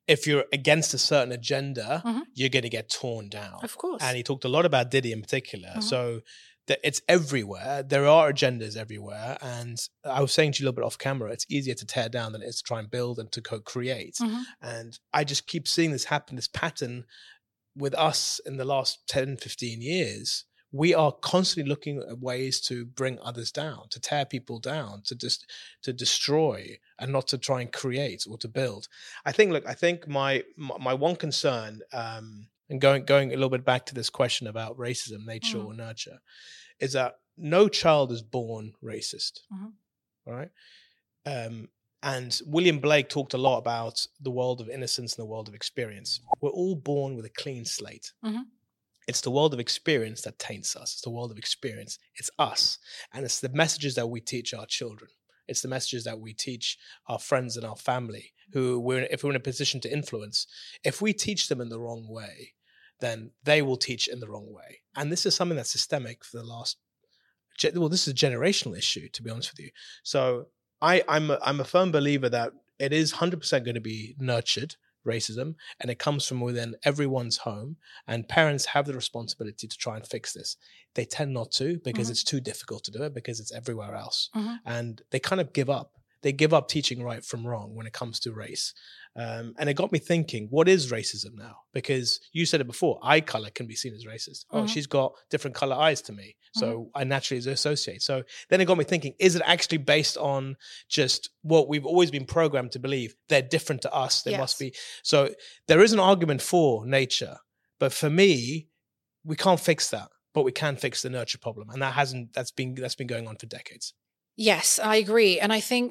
B: if you're against a certain agenda,
C: Mm-hmm.
B: you're going to get torn down.
C: Of course.
B: And he talked a lot about Diddy in particular.
C: Mm-hmm.
B: So that it's everywhere. There are agendas everywhere. And I was saying to you a little bit off camera, it's easier to tear down than it is to try and build and to co-create.
C: Mm-hmm.
B: And I just keep seeing this happen, this pattern with us in the last ten, fifteen years. We are constantly looking at ways to bring others down, to tear people down, to just to destroy, and not to try and create or to build. I think, look, I think my my one concern, um, and going going a little bit back to this question about racism, nature
C: Mm-hmm.
B: or nurture, is that no child is born racist,
C: Mm-hmm.
B: right? Um, and William Blake talked a lot about the world of innocence and the world of experience. We're all born with a clean slate.
C: Mm-hmm.
B: It's the world of experience that taints us. It's the world of experience. It's us. And it's the messages that we teach our children. It's the messages that we teach our friends and our family, who we're, if we're in a position to influence. If we teach them in the wrong way, then they will teach in the wrong way. And this is something that's systemic for the last, well, this is a generational issue, to be honest with you. So I, I'm, a, I'm a firm believer that it is one hundred percent going to be nurtured, racism, and it comes from within everyone's home, and parents have the responsibility to try and fix this. They tend not to because
C: Mm-hmm.
B: it's too difficult to do it, because it's everywhere else.
C: Mm-hmm.
B: And they kind of give up. They give up teaching right from wrong when it comes to race. Um, and it got me thinking, what is racism now? Because you said it before, eye color can be seen as racist. Oh,
C: Mm-hmm.
B: she's got different color eyes to me, so I naturally associate. So then it got me thinking, is it actually based on just what we've always been programmed to believe? They're different to us. They
C: Yes.
B: must be. So there is an argument for nature. But for me, we can't fix that, but we can fix the nurture problem. And that hasn't, that's been, that's been going on for decades.
C: Yes, I agree. And I think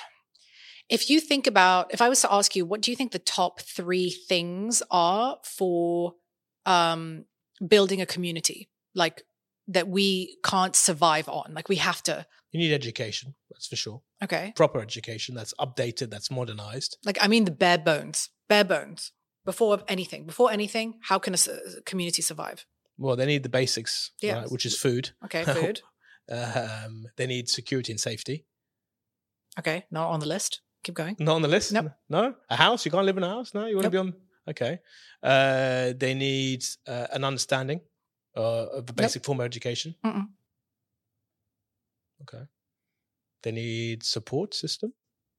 C: if you think about, if I was to ask you, what do you think the top three things are for um, building a community, like that we can't survive on? Like we have to.
B: You need education, that's for sure.
C: Okay.
B: Proper education that's updated, that's modernized.
C: Like, I mean, the bare bones, bare bones. Before anything, before anything, how can a s- community survive?
B: Well, they need the basics,
C: Yeah.
B: right, which is food.
C: Okay, food.
B: Um, they need security and safety.
C: Okay, not on the list. Keep going.
B: Not on the list?
C: Nope.
B: No? A house? You can't live in a house? No? You want to
C: Nope.
B: be on? Okay. Uh, they need uh, an understanding uh, of the basic form of education.
C: Mm-mm.
B: Okay. They need support system.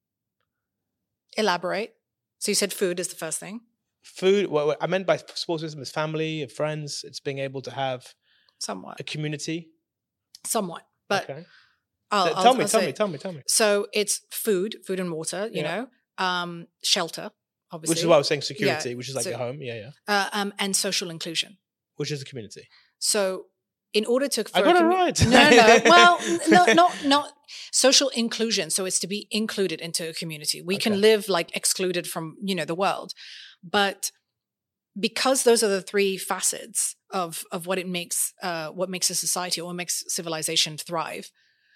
C: Elaborate. So you said food is the first thing.
B: Food, what what I meant by support system is family, friends. It's being able to have
C: Somewhat.
B: a community.
C: Somewhat. But
B: Okay.
C: I'll,
B: Th-
C: I'll-
B: tell me,
C: I'll
B: tell
C: say
B: me,
C: it.
B: tell me, tell me.
C: So it's food, food and water, you
B: Yeah.
C: know, um, shelter, obviously.
B: Which is why I was saying security,
C: Yeah,
B: which is like
C: so-
B: your home. Yeah, yeah.
C: uh, um, and social inclusion.
B: Which is a community.
C: So in order to...
B: I
C: for a
B: got it
C: commu-
B: right.
C: No, no. Well, no, not, not social inclusion. So it's to be included into a community. We
B: Okay.
C: can live like excluded from, you know, the world. But because those are the three facets of, of what it makes, uh, what makes a society or what makes civilization thrive,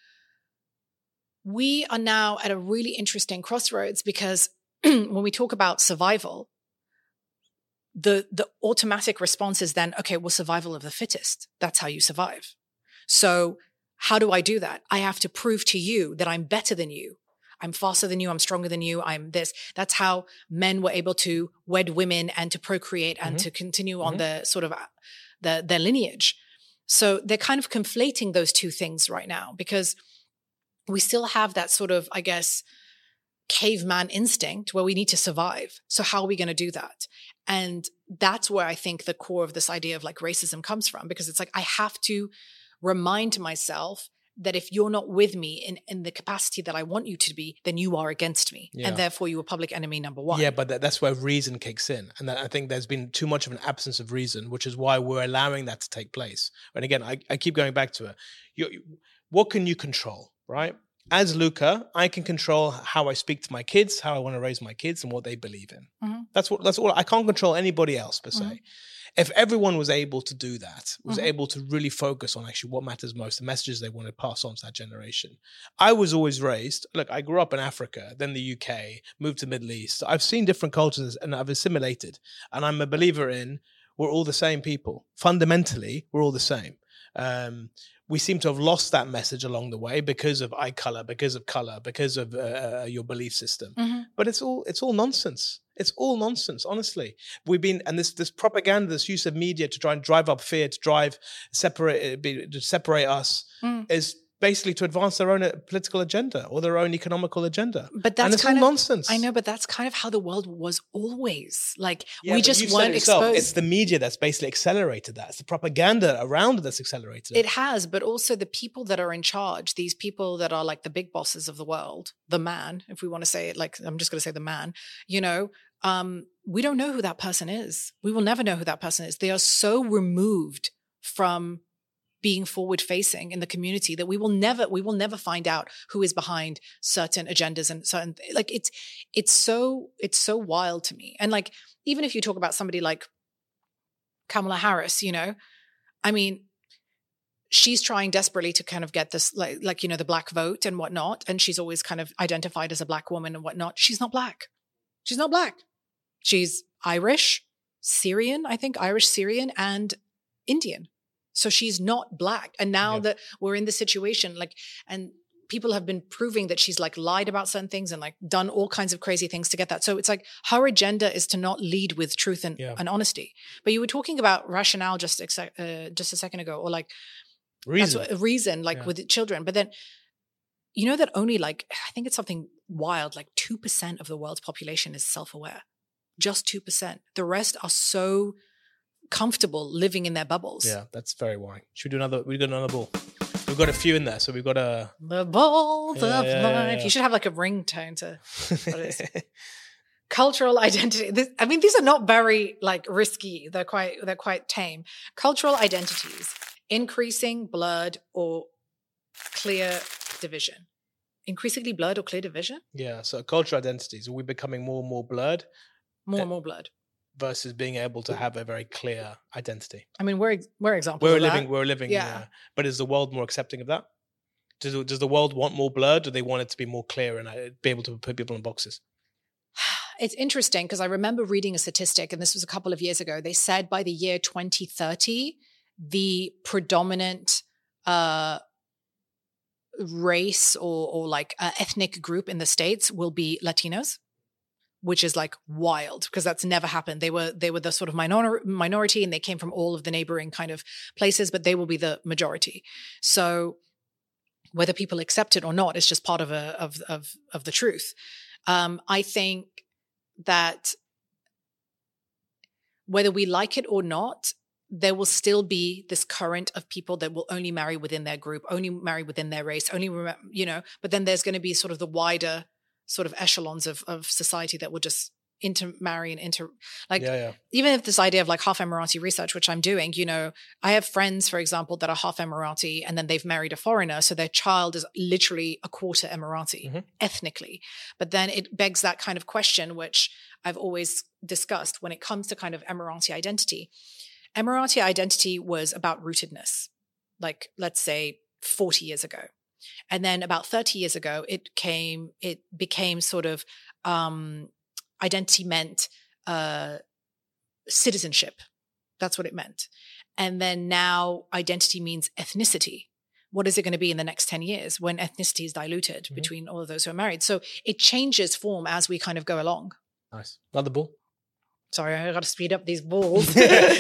C: we are now at a really interesting crossroads because when we talk about survival, the the automatic response is then, okay, well, survival of the fittest. That's how you survive. So how do I do that? I have to prove to you that I'm better than you. I'm faster than you. I'm stronger than you. I'm this. That's how men were able to wed women and to procreate and
B: Mhm.
C: to continue on
B: Mhm.
C: the sort of uh, the, their lineage. So they're kind of conflating those two things right now because we still have that sort of, I guess, caveman instinct where we need to survive. So how are we going to do that? And that's where I think the core of this idea of like racism comes from, because it's like, I have to remind myself that if you're not with me in, in the capacity that I want you to be, then you are against me.
B: Yeah.
C: And therefore you are public enemy number one.
B: Yeah, but that, that's where reason kicks in. And that, I think there's been too much of an absence of reason, which is why we're allowing that to take place. And again, I, I keep going back to it. You, what can you control, right? As Luca, I can control how I speak to my kids, how I want to raise my kids, and what they believe in.
C: Mhm.
B: That's what. That's all. I can't control anybody else per se.
C: Mhm.
B: If everyone was able to do that, was
C: Mhm.
B: able to really focus on actually what matters most, the messages they want to pass on to that generation. I was always raised. Look, I grew up in Africa, then the U K, moved to the Middle East. I've seen different cultures and I've assimilated. And I'm a believer in we're all the same people. Fundamentally, we're all the same. Um, we seem to have lost that message along the way because of eye color, because of color, because of uh, your belief system.
C: Mhm.
B: But it's all it's all nonsense. It's all nonsense, honestly. We've been, and this this propaganda, this use of media to try and drive up fear, to drive, separate, to separate us, mm. is basically to advance their own political agenda or their own economical agenda.
C: But that's
B: and it's
C: kind
B: all
C: of,
B: nonsense.
C: I know, but that's kind of how the world was always. Like,
B: yeah,
C: we just weren't
B: it yourself,
C: exposed.
B: It's the media that's basically accelerated that. It's the propaganda around it that's accelerated it.
C: It has, but also the people that are in charge, these people that are like the big bosses of the world, the man, if we want to say it, like, I'm just going to say the man, you know, um, we don't know who that person is. We will never know who that person is. They are so removed from being forward facing in the community that we will never, we will never find out who is behind certain agendas and certain, like it's, it's so, it's so wild to me. And like, even if you talk about somebody like Kamala Harris, you know, I mean, she's trying desperately to kind of get this, like, like, you know, the black vote and whatnot. And she's always kind of identified as a black woman and whatnot. She's not black. She's not black. She's Irish, Syrian, I think Irish, Syrian, and Indian. So she's not black. And now yeah. that we're in this situation, like, and people have been proving that she's like lied about certain things and like done all kinds of crazy things to get that. So it's like her agenda is to not lead with truth and, yeah. and honesty. But you were talking about rationale just, uh, just a second ago, or like
B: reason,
C: that's what, reason like yeah. with children. But then, you know that only like, I think it's something wild, like two percent of the world's population is self-aware. Just two percent. The rest are so comfortable living in their bubbles.
B: Yeah, that's very worrying. Should we do another? We've got another ball. We've got a few in there, so we've got a
C: the balls
B: yeah,
C: of
B: yeah,
C: life.
B: Yeah, yeah.
C: You should have like a ringtone to what it is. Cultural identity. This, I mean, these are not very like risky. They're quite they're quite tame. Cultural identities: increasing, blurred, or clear division. Increasingly blurred or clear division.
B: Yeah. So cultural identities are we becoming more and more blurred?
C: More and more blurred.
B: Versus being able to have a very clear identity.
C: I mean, we're we're examples.
B: We're
C: of
B: living.
C: that.
B: We're living.
C: Yeah.
B: Uh, but is the world more accepting of that? Does Does the world want more blurred? Do they want it to be more clear and uh, be able to put people in boxes?
C: It's interesting because I remember reading a statistic, and this was a couple of years ago. They said by the year twenty thirty, the predominant uh, race or or like uh, ethnic group in the States will be Latinos. Which is like wild because that's never happened. They were they were the sort of minor, minority and they came from all of the neighboring kind of places, but they will be the majority. So whether people accept it or not, it's just part of a of of of the truth. Um, I think that whether we like it or not, there will still be this current of people that will only marry within their group, only marry within their race, only you know. But then there's going to be sort of the wider sort of echelons of, of society that will just intermarry and inter like
B: yeah, yeah.
C: even if this idea of like half Emirati research, which I'm doing, you know, I have friends, for example, that are half Emirati and then they've married a foreigner. So their child is literally a quarter Emirati mm-hmm. ethnically. But then it begs that kind of question, which I've always discussed when it comes to kind of Emirati identity. Emirati identity was about rootedness, like let's say forty years ago. And then about thirty years ago, it came, it became sort of um, identity meant uh, citizenship. That's what it meant. And then now identity means ethnicity. What is it going to be in the next ten years when ethnicity is diluted mm-hmm. between all of those who are married? So it changes form as we kind of go along.
B: Nice. Another ball.
C: Sorry, I got to speed up these balls.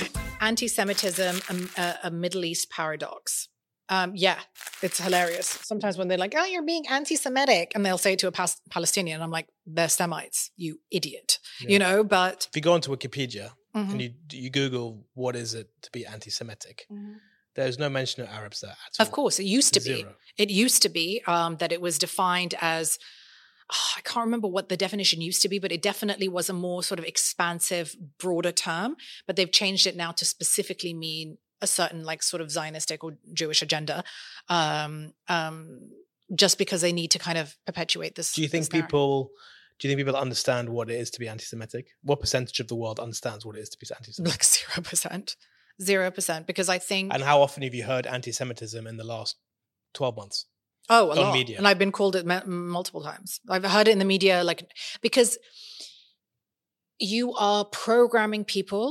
C: Anti-Semitism, a, a Middle East paradox. Um, yeah, it's hilarious. Sometimes when they're like, oh, you're being anti-Semitic, and they'll say it to a pas- Palestinian, I'm like, they're Semites, you idiot, yeah. you know, but.
B: If you go onto Wikipedia
C: mm-hmm.
B: and you you Google what is it to be anti-Semitic, mm-hmm. there's no mention of Arabs there at all.
C: Of course, it used to
B: Zero.
C: be. It used to be um, that it was defined as, oh, I can't remember what the definition used to be, but it definitely was a more sort of expansive, broader term, but they've changed it now to specifically mean a certain like sort of Zionistic or Jewish agenda, um, um, just because they need to kind of perpetuate this.
B: Do you think people, do you think people understand what it is to be anti-Semitic? What percentage of the world understands what it is to be anti-Semitic?
C: Like zero percent, zero percent. Because I think.
B: And how often have you heard anti-Semitism in the last twelve months?
C: Oh, a
B: on
C: lot.
B: Media?
C: And I've been called it ma- multiple times. I've heard it in the media, like because you are programming people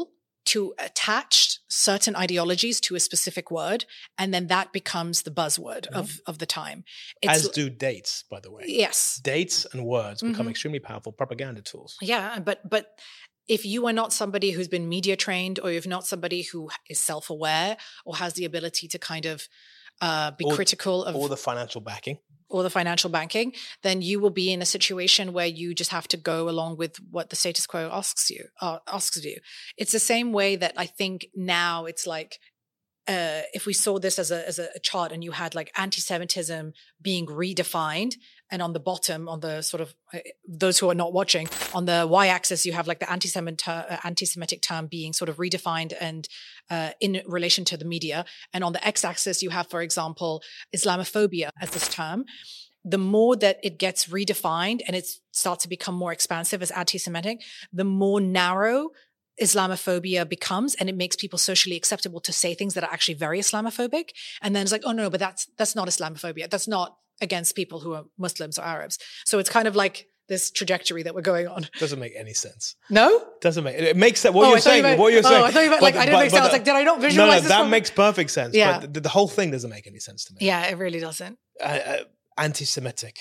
C: to attach certain ideologies to a specific word, and then that becomes the buzzword mm-hmm. of, of the time. It's,
B: As do dates, by the way.
C: Yes.
B: Dates and words become
C: Mm-hmm.
B: extremely powerful propaganda tools.
C: Yeah, but but if you are not somebody who's been media trained, or if not somebody who is self-aware or has the ability to kind of uh, be
B: or,
C: critical of
B: or the financial backing,
C: or the financial banking, then you will be in a situation where you just have to go along with what the status quo asks you. Uh, asks you. It's the same way that I think now it's like, uh, if we saw this as a as a chart, and you had like anti-Semitism being redefined, and on the bottom, on the sort of uh, those who are not watching, on the y-axis you have like the anti-Semitic ter- uh, anti-Semitic term being sort of redefined and uh, in relation to the media, and on the x-axis you have, for example, Islamophobia as this term. The more that it gets redefined and it starts to become more expansive as anti-Semitic, the more narrow Islamophobia becomes, and it makes people socially acceptable to say things that are actually very Islamophobic. And then it's like, oh no, but that's that's not Islamophobia. That's not against people who are Muslims or Arabs. So it's kind of like this trajectory that we're going on.
B: Doesn't make any sense.
C: No?
B: Doesn't make it makes sense. What
C: oh,
B: you're saying,
C: you meant,
B: what you're saying.
C: Oh, I thought you meant like,
B: but,
C: I didn't
B: but,
C: make sense.
B: but,
C: I was like, did I not visualize
B: no, no,
C: this?
B: that
C: from...
B: makes perfect sense.
C: Yeah.
B: But the, the whole thing doesn't make any sense to me.
C: Yeah, it really doesn't.
B: Uh, uh, anti-Semitic.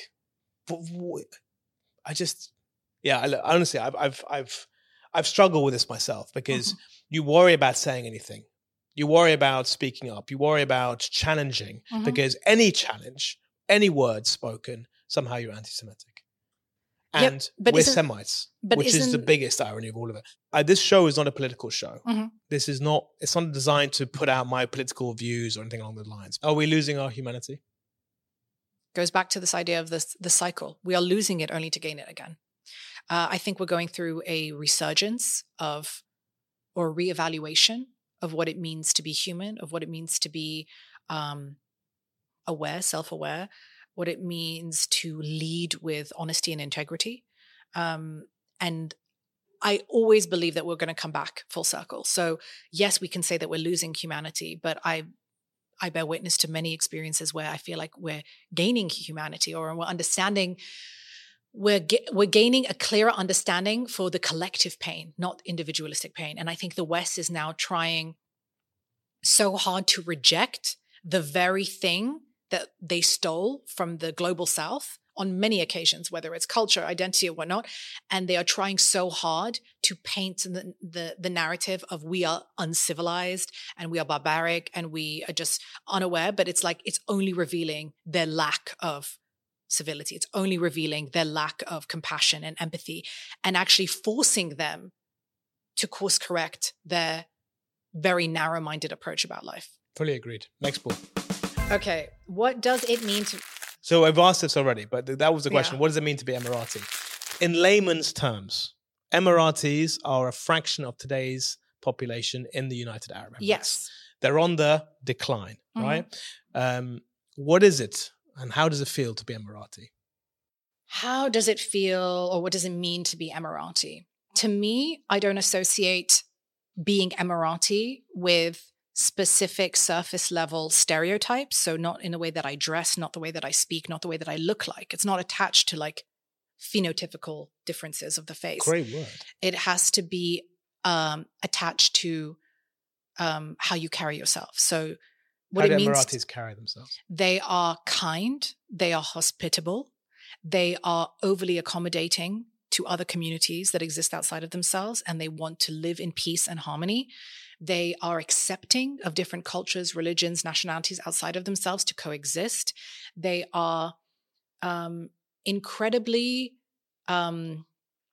B: I just, yeah, I, honestly, I've, I've, I've, I've struggled with this myself, because mm-hmm. you worry about saying anything. You worry about speaking up. You worry about challenging, mm-hmm. because any challenge, any word spoken, somehow you're anti-Semitic. And
C: yep, but
B: we're Semites, but which is the biggest irony of all of it. Uh, this show is not a political show. Mm-hmm. This is not, it's not designed to put out my political views or anything along those lines. Are we losing our humanity?
C: Goes back to this idea of this, the cycle. We are losing it only to gain it again. Uh, I think we're going through a resurgence of, or reevaluation of what it means to be human, of what it means to be um, aware, self-aware, what it means to lead with honesty and integrity. Um, and I always believe that we're going to come back full circle. So yes, we can say that we're losing humanity, but I I bear witness to many experiences where I feel like we're gaining humanity, or we're understanding, we're, ga- we're gaining a clearer understanding for the collective pain, not individualistic pain. And I think the West is now trying so hard to reject the very thing that they stole from the global South on many occasions, whether it's culture, identity, or whatnot. And they are trying so hard to paint the, the, the narrative of we are uncivilized and we are barbaric and we are just unaware. But it's like, it's only revealing their lack of civility. It's only revealing their lack of compassion and empathy, and actually forcing them to course correct their very narrow-minded approach about life.
B: Fully agreed. Next ball.
C: Okay. What does it mean to...
B: So I've asked this already, but th- that was the question.
C: Yeah.
B: What does it mean to be Emirati? In layman's terms, Emiratis are a fraction of today's population in the United Arab Emirates.
C: Yes.
B: They're on the decline, mm-hmm. right? Um, what is it, and how does it feel to be Emirati?
C: How does it feel, or what does it mean to be Emirati? To me, I don't associate being Emirati with specific surface level stereotypes. So not in the way that I dress, not the way that I speak, not the way that I look like. It's not attached to like phenotypical differences of the face.
B: Great word.
C: It has to be um, attached to um, how you carry yourself. So what
B: how
C: it
B: do
C: means,
B: Emiratis carry themselves?
C: They are kind, they are hospitable, they are overly accommodating to other communities that exist outside of themselves, and they want to live in peace and harmony. They are accepting of different cultures, religions, nationalities outside of themselves to coexist. They are um, incredibly um,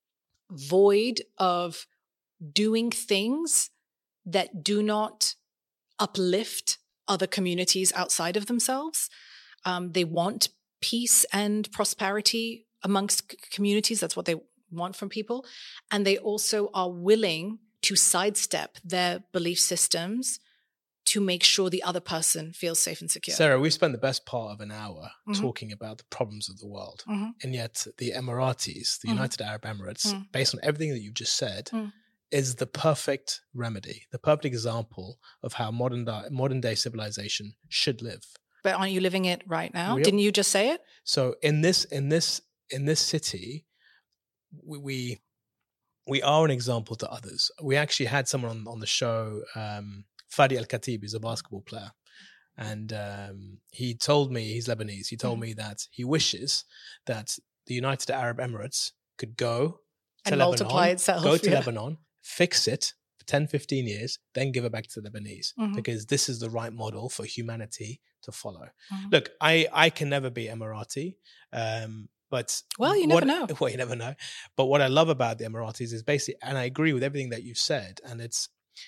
C: void of doing things that do not uplift other communities outside of themselves. Um, they want peace and prosperity amongst c- communities. That's what they want from people. And they also are willing to sidestep their belief systems to make sure the other person feels safe and secure.
B: Sarah, we spent the best part of an hour
C: mm-hmm.
B: talking about the problems of the world.
C: Mm-hmm.
B: And yet the Emiratis, the mm-hmm. United Arab Emirates, mm-hmm. based on everything that you've just said, mm-hmm. is the perfect remedy, the perfect example of how modern day, modern day civilization should live.
C: But aren't you living it right now?
B: Yep.
C: Didn't you just say it?
B: So in this in this in this city, we, we we are an example to others. We actually had someone on, on the show, um, Fadi Al-Khatib, is a basketball player. And um, he told me, he's Lebanese, he told mm-hmm. me that he wishes that the United Arab Emirates could go to
C: and
B: Lebanon,
C: multiply itself,
B: go to
C: yeah.
B: Lebanon, fix it for ten, fifteen years, then give it back to the Lebanese, mm-hmm. because this is the right model for humanity to follow. Mm-hmm. Look, I, I can never be Emirati, um, but
C: well, you
B: what,
C: never know.
B: Well, you never know. But what I love about the Emiratis is basically, and I agree with everything that you've said, and it's,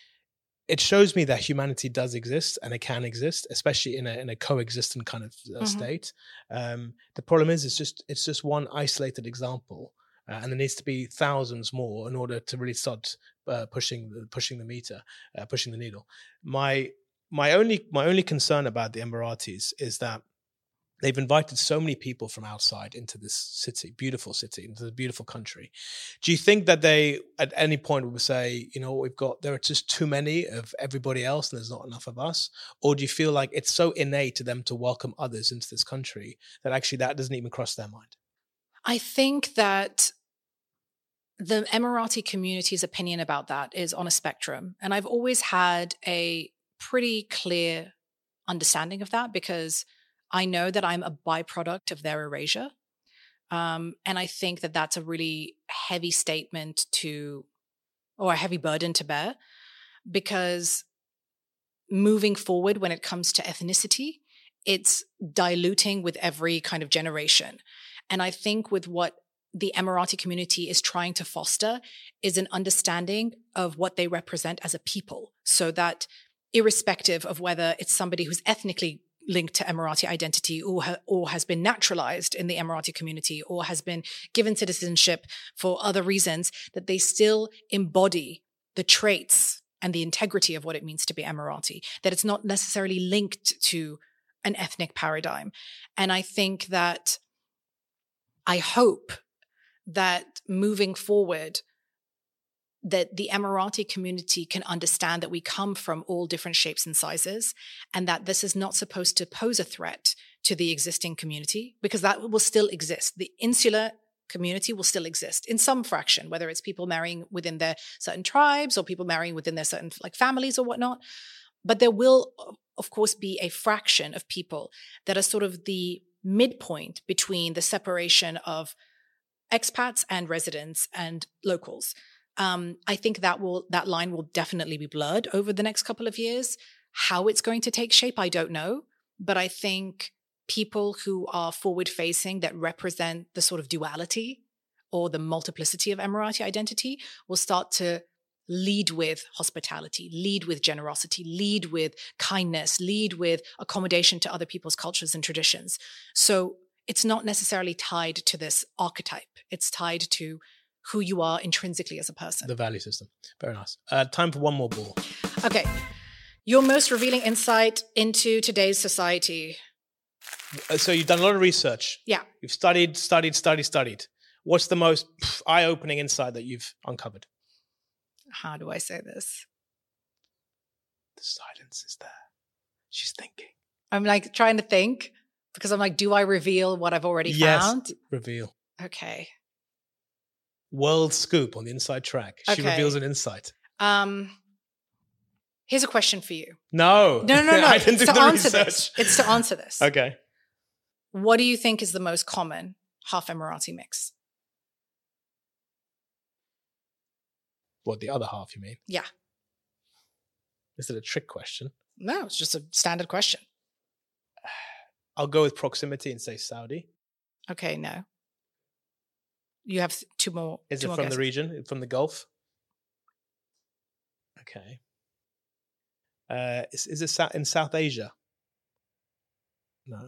B: it shows me that humanity does exist and it can exist, especially in a in a coexistent kind of uh, mm-hmm. state. Um, the problem is, it's just it's just one isolated example, uh, and there needs to be thousands more in order to really start uh, pushing the, pushing the meter, uh, pushing the needle. My my only my only concern about the Emiratis is that they've invited so many people from outside into this city, beautiful city, into the beautiful country. Do you think that they, at any point, would say, you know, we've got, there are just too many of everybody else and there's not enough of us? Or do you feel like it's so innate to them to welcome others into this country that actually that doesn't even cross their mind?
C: I think that the Emirati community's opinion about that is on a spectrum. And I've always had a pretty clear understanding of that, because I know that I'm a byproduct of their erasure. Um, and I think that that's a really heavy statement to, or a heavy burden to bear, because moving forward when it comes to ethnicity, it's diluting with every kind of generation. And I think with what the Emirati community is trying to foster is an understanding of what they represent as a people, so that irrespective of whether it's somebody who's ethnically linked to Emirati identity or, ha- or has been naturalized in the Emirati community or has been given citizenship for other reasons, that they still embody the traits and the integrity of what it means to be Emirati, that it's not necessarily linked to an ethnic paradigm. And I think that, I hope that moving forward, that the Emirati community can understand that we come from all different shapes and sizes, and that this is not supposed to pose a threat to the existing community, because that will still exist. The insular community will still exist in some fraction, whether it's people marrying within their certain tribes or people marrying within their certain like families or whatnot. But there will, of course, be a fraction of people that are sort of the midpoint between the separation of expats and residents and locals. Um, I think that will that line will definitely be blurred over the next couple of years. How it's going to take shape, I don't know. But I think people who are forward-facing, that represent the sort of duality or the multiplicity of Emirati identity, will start to lead with hospitality, lead with generosity, lead with kindness, lead with accommodation to other people's cultures and traditions. So it's not necessarily tied to this archetype. It's tied to who you are intrinsically as a person.
B: The value system. Very nice. Uh, time for one more ball.
C: Okay. Your most revealing insight into today's society.
B: So you've done a lot of research.
C: Yeah.
B: You've studied, studied, studied, studied. What's the most pff, eye-opening insight that you've uncovered?
C: How do I say this?
B: The silence is there. She's thinking.
C: I'm like trying to think, because I'm like, do I reveal what I've already
B: yes,
C: found?
B: Reveal.
C: Okay.
B: World scoop on the inside track. She
C: okay.
B: reveals an insight.
C: Um, here's a question for you.
B: No.
C: No, no, no. no.
B: I didn't
C: it's
B: do
C: to
B: the
C: answer
B: research.
C: this. It's to answer this.
B: Okay.
C: What do you think is the most common half Emirati mix?
B: What, the other half, you mean?
C: Yeah.
B: Is it a trick question?
C: No, it's just a standard question.
B: I'll go with proximity and say Saudi.
C: Okay, no. You have two more.
B: Is
C: two
B: it
C: more
B: from
C: guesses.
B: the region, from the Gulf? Okay. Uh, is, is it in South Asia? No.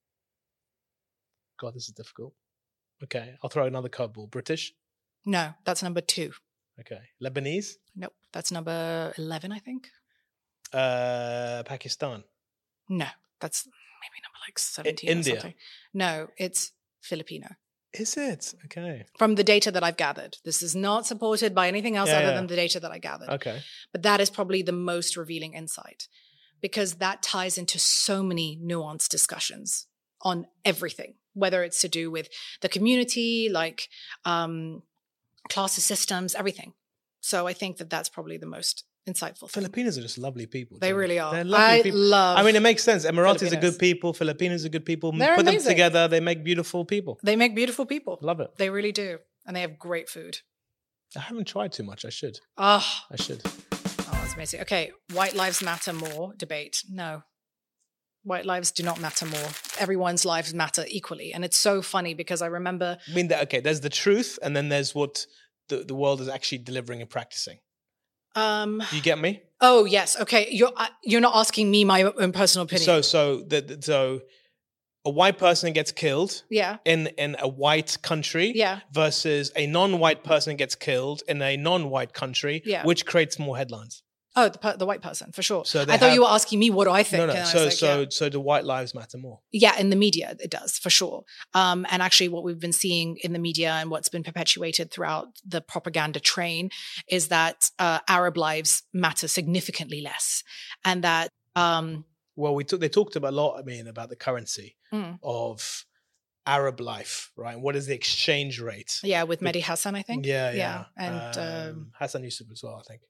B: God, this is difficult. Okay, I'll throw another curveball. British?
C: No, that's number two.
B: Okay. Lebanese?
C: Nope, that's number eleven, I think.
B: Uh, Pakistan?
C: No, that's maybe number like seventeen
B: I-
C: or
B: India?
C: something. No, it's Filipino.
B: Is it? Okay.
C: From the data that I've gathered. This is not supported by anything else
B: Yeah,
C: other
B: yeah.
C: than the data that I gathered.
B: Okay.
C: But that is probably the most revealing insight, because that ties into so many nuanced discussions on everything, whether it's to do with the community, like um, classes systems, everything. So I think that that's probably the most insightful thing.
B: Filipinos are just lovely people.
C: They
B: too.
C: really are.
B: They're lovely
C: I
B: people.
C: love
B: I mean, it makes sense. Emiratis
C: Filipinos.
B: are good people. Filipinos are good people.
C: They're
B: Put them
C: amazing.
B: together, they make beautiful people.
C: They make beautiful people.
B: Love it.
C: They really do. And they have great food.
B: I haven't tried too much. I should.
C: Oh,
B: I should.
C: oh, that's amazing. Okay, white lives matter more debate. No. White lives do not matter more. Everyone's lives matter equally. And it's so funny because I remember...
B: I mean, that, okay, there's the truth, and then there's what the, the world is actually delivering and practicing.
C: Um,
B: Do you get me?
C: Oh, yes. Okay. You're uh, you're not asking me my own personal opinion.
B: So, so, the, the, so a white person gets killed
C: yeah.
B: in, in a white country
C: Yeah.
B: versus a non-white person gets killed in a non-white country,
C: Yeah.
B: which creates more headlines.
C: Oh, the, per- the white person, for sure.
B: So they
C: I thought
B: have-
C: you were asking me what do I think.
B: No, no.
C: and I was
B: So,
C: like,
B: so,
C: yeah.
B: so the white lives matter more.
C: Yeah, in the media, it does, for sure. Um, and actually, what we've been seeing in the media and what's been perpetuated throughout the propaganda train is that uh, Arab lives matter significantly less. And that... Um,
B: Well, we took, they talked about a lot, I mean, about the currency
C: mm,
B: of Arab life, right? And what is the exchange rate?
C: yeah, with Mehdi Hassan, I think.
B: Yeah, yeah.
C: Yeah, and,
B: um,
C: um,
B: Hassan Yusuf as well, I think.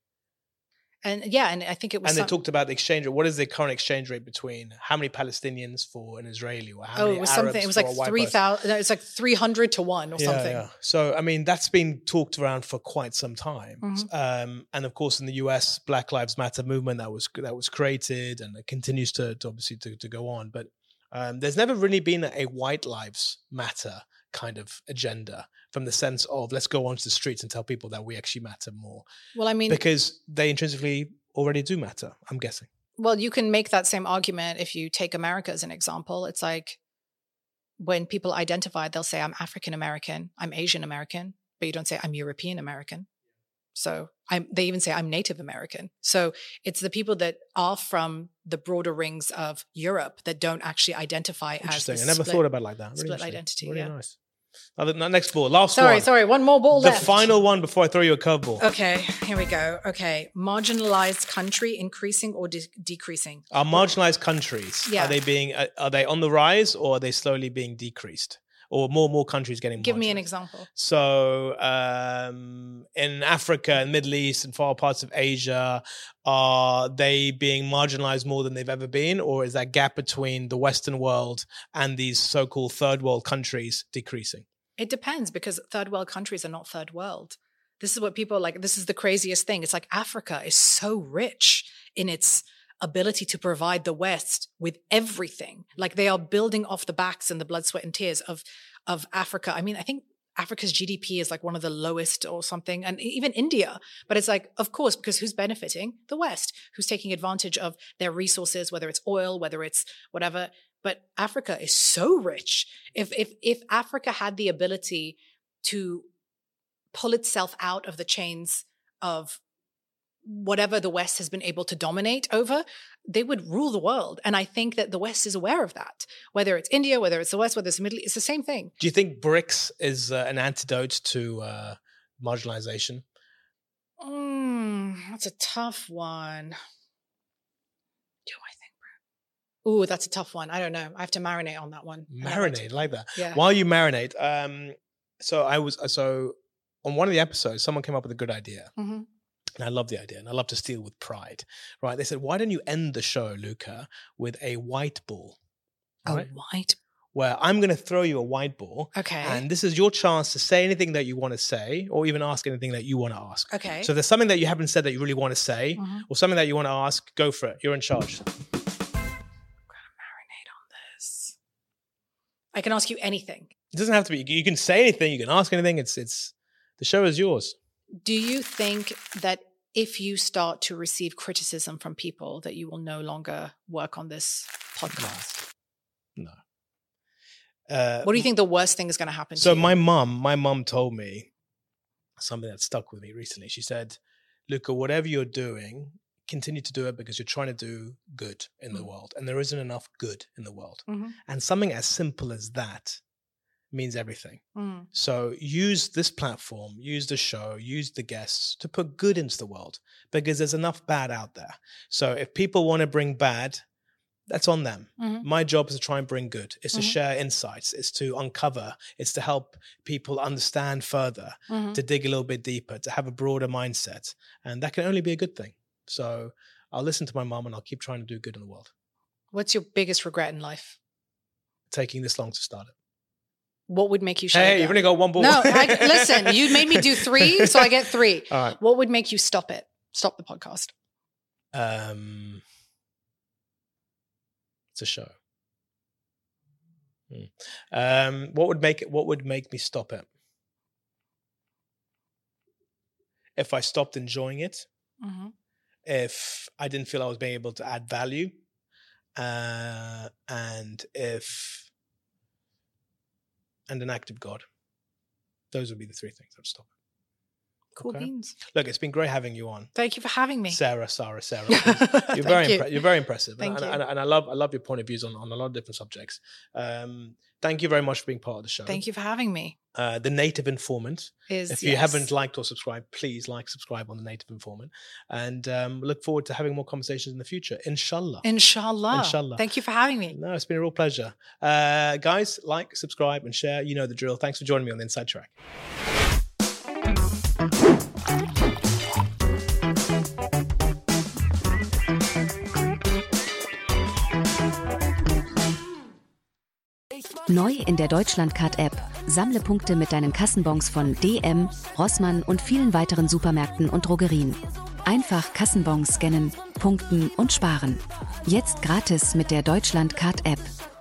C: And yeah, and I think it was...
B: And they
C: some-
B: talked about the exchange rate. What is the current exchange rate between how many Palestinians for an Israeli or how
C: Oh,
B: many
C: it was
B: Arabs
C: something. It was
B: for a
C: like
B: white
C: three
B: person?
C: thousand. No, it's like three hundred to one or
B: Yeah,
C: something.
B: yeah. So, I mean, that's been talked around for quite some time.
C: Mhm.
B: Um, and of course, in the U S, Black Lives Matter movement that was that was created, and it continues to, to obviously to, to go on. But um, there's never really been a white lives matter kind of agenda, from the sense of let's go onto the streets and tell people that we actually matter more,
C: Well, I mean,
B: because they intrinsically already do matter, I'm guessing.
C: well, you can make that same argument if you take America as an example. It's like when people identify, they'll say, I'm African American, I'm Asian American, but you don't say I'm European American. So I'm, they even say I'm Native American. So it's the people that are from the broader rings of Europe that don't actually identify as
B: Interesting.
C: the
B: I never
C: split-
B: thought about it like that. Really
C: split
B: interesting.
C: identity,
B: Really
C: yeah.
B: nice. Now, the next ball, last
C: Sorry,
B: one.
C: sorry, one more ball
B: The
C: left.
B: final one before I throw you a curveball.
C: Okay, here we go. Okay, marginalized country increasing or de- decreasing?
B: Are marginalized countries,
C: Yeah.
B: are they being, uh, are they on the rise, or are they slowly being decreased? Or more and more countries getting
C: Give me an
B: marginalized?
C: example.
B: So um, in Africa and Middle East and far parts of Asia, are they being marginalized more than they've ever been? Or is that gap between the Western world and these so-called third world countries decreasing?
C: It depends, because third world countries are not third world. This is what people like. This is the craziest thing. It's like Africa is so rich in its ability to provide the West with everything. Like they are building off the backs and the blood, sweat, and tears of, of Africa. I mean, I think Africa's G D P is like one of the lowest or something, and even India. But it's like, of course, because who's benefiting? The West, who's taking advantage of their resources, whether it's oil, whether it's whatever. But Africa is so rich. If if if Africa had the ability to pull itself out of the chains of whatever the West has been able to dominate over, they would rule the world. And I think that the West is aware of that. Whether it's India, whether it's the West, whether it's the Middle East, it's the same thing.
B: Do you think BRICS is uh, an antidote to uh, marginalization?
C: Mm, that's a tough one. Do I think? Ooh, that's a tough one. I don't know. I have to marinate on that one.
B: Marinate, like that.
C: Yeah.
B: While you marinate, um, so I was so on one of the episodes, someone came up with a good idea.
C: Mm-hmm.
B: And I love the idea, and I love to steal with pride, right? They said, why don't you end the show, Luca, with a white ball, right?
C: A white.
B: Where I'm going to throw you a white ball,
C: Okay.
B: and this is your chance to say anything that you want to say, or even ask anything that you want to ask.
C: Okay.
B: So if there's something that you haven't said that you really want to say,
C: Mhm.
B: or something that you want to ask, go for it. You're in charge.
C: I'm gonna marinate on this. I can ask you anything.
B: It doesn't have to be, you can say anything, you can ask anything. It's, it's, the show is yours.
C: Do you think that if you start to receive criticism from people that you will no longer work on this podcast?
B: No. Uh,
C: What do you think the worst thing is going to happen
B: So
C: to you?
B: my mum, my mum told me something that stuck with me recently. She said, Luca, whatever you're doing, continue to do it because you're trying to do good in the
C: Mm.
B: world. And there isn't enough good in the world.
C: Mhm.
B: And something as simple as that means everything.
C: Mm.
B: So use this platform, use the show, use the guests to put good into the world because there's enough bad out there. So if people want to bring bad, that's on them.
C: Mm-hmm.
B: My job is to try and bring good. It's to
C: Mm-hmm.
B: share insights. It's to uncover. It's to help people understand further,
C: Mm-hmm.
B: to dig a little bit deeper, to have a broader mindset. And that can only be a good thing. So I'll listen to my mom and I'll keep trying to do good in the world.
C: What's your biggest regret in life?
B: Taking this long to start it.
C: What would make you shut
B: Hey,
C: it down?
B: you've only got one ball.
C: No, I, listen, you made me do three, so I get three.
B: All right.
C: What would make you stop it? Stop the podcast?
B: Um, it's a show. Hmm. Um, what would make it? What would make me stop it? If I stopped enjoying it,
C: Mm-hmm.
B: if I didn't feel I was being able to add value, uh, and if and an act of God, those would be the three things I'd stop it.
C: Cool
B: Okay.
C: beans.
B: Look, it's been great having you on.
C: Thank you for having me.
B: Sarah, Sarah, Sarah.
C: Thank
B: You're very
C: you.
B: impre- you're very impressive.
C: Thank
B: and,
C: you.
B: And, and I love I love your point of views on, on a lot of different subjects. Um, thank you very much for being part of the show.
C: Thank you for having me.
B: Uh, the Native Informant.
C: Is
B: If you
C: yes.
B: haven't liked or subscribed, please like, subscribe on the Native Informant. And um, look forward to having more conversations in the future. Inshallah.
C: Inshallah.
B: Inshallah.
C: Thank you for having me.
B: No, it's been a real pleasure. Uh, guys, like, subscribe, and share. You know the drill. Thanks for joining me on the Inside Track.
A: Neu in der Deutschlandcard-App. Sammle Punkte mit deinen Kassenbons von D M, Rossmann und vielen weiteren Supermärkten und Drogerien. Einfach Kassenbons scannen, punkten und sparen. Jetzt gratis mit der Deutschlandcard-App.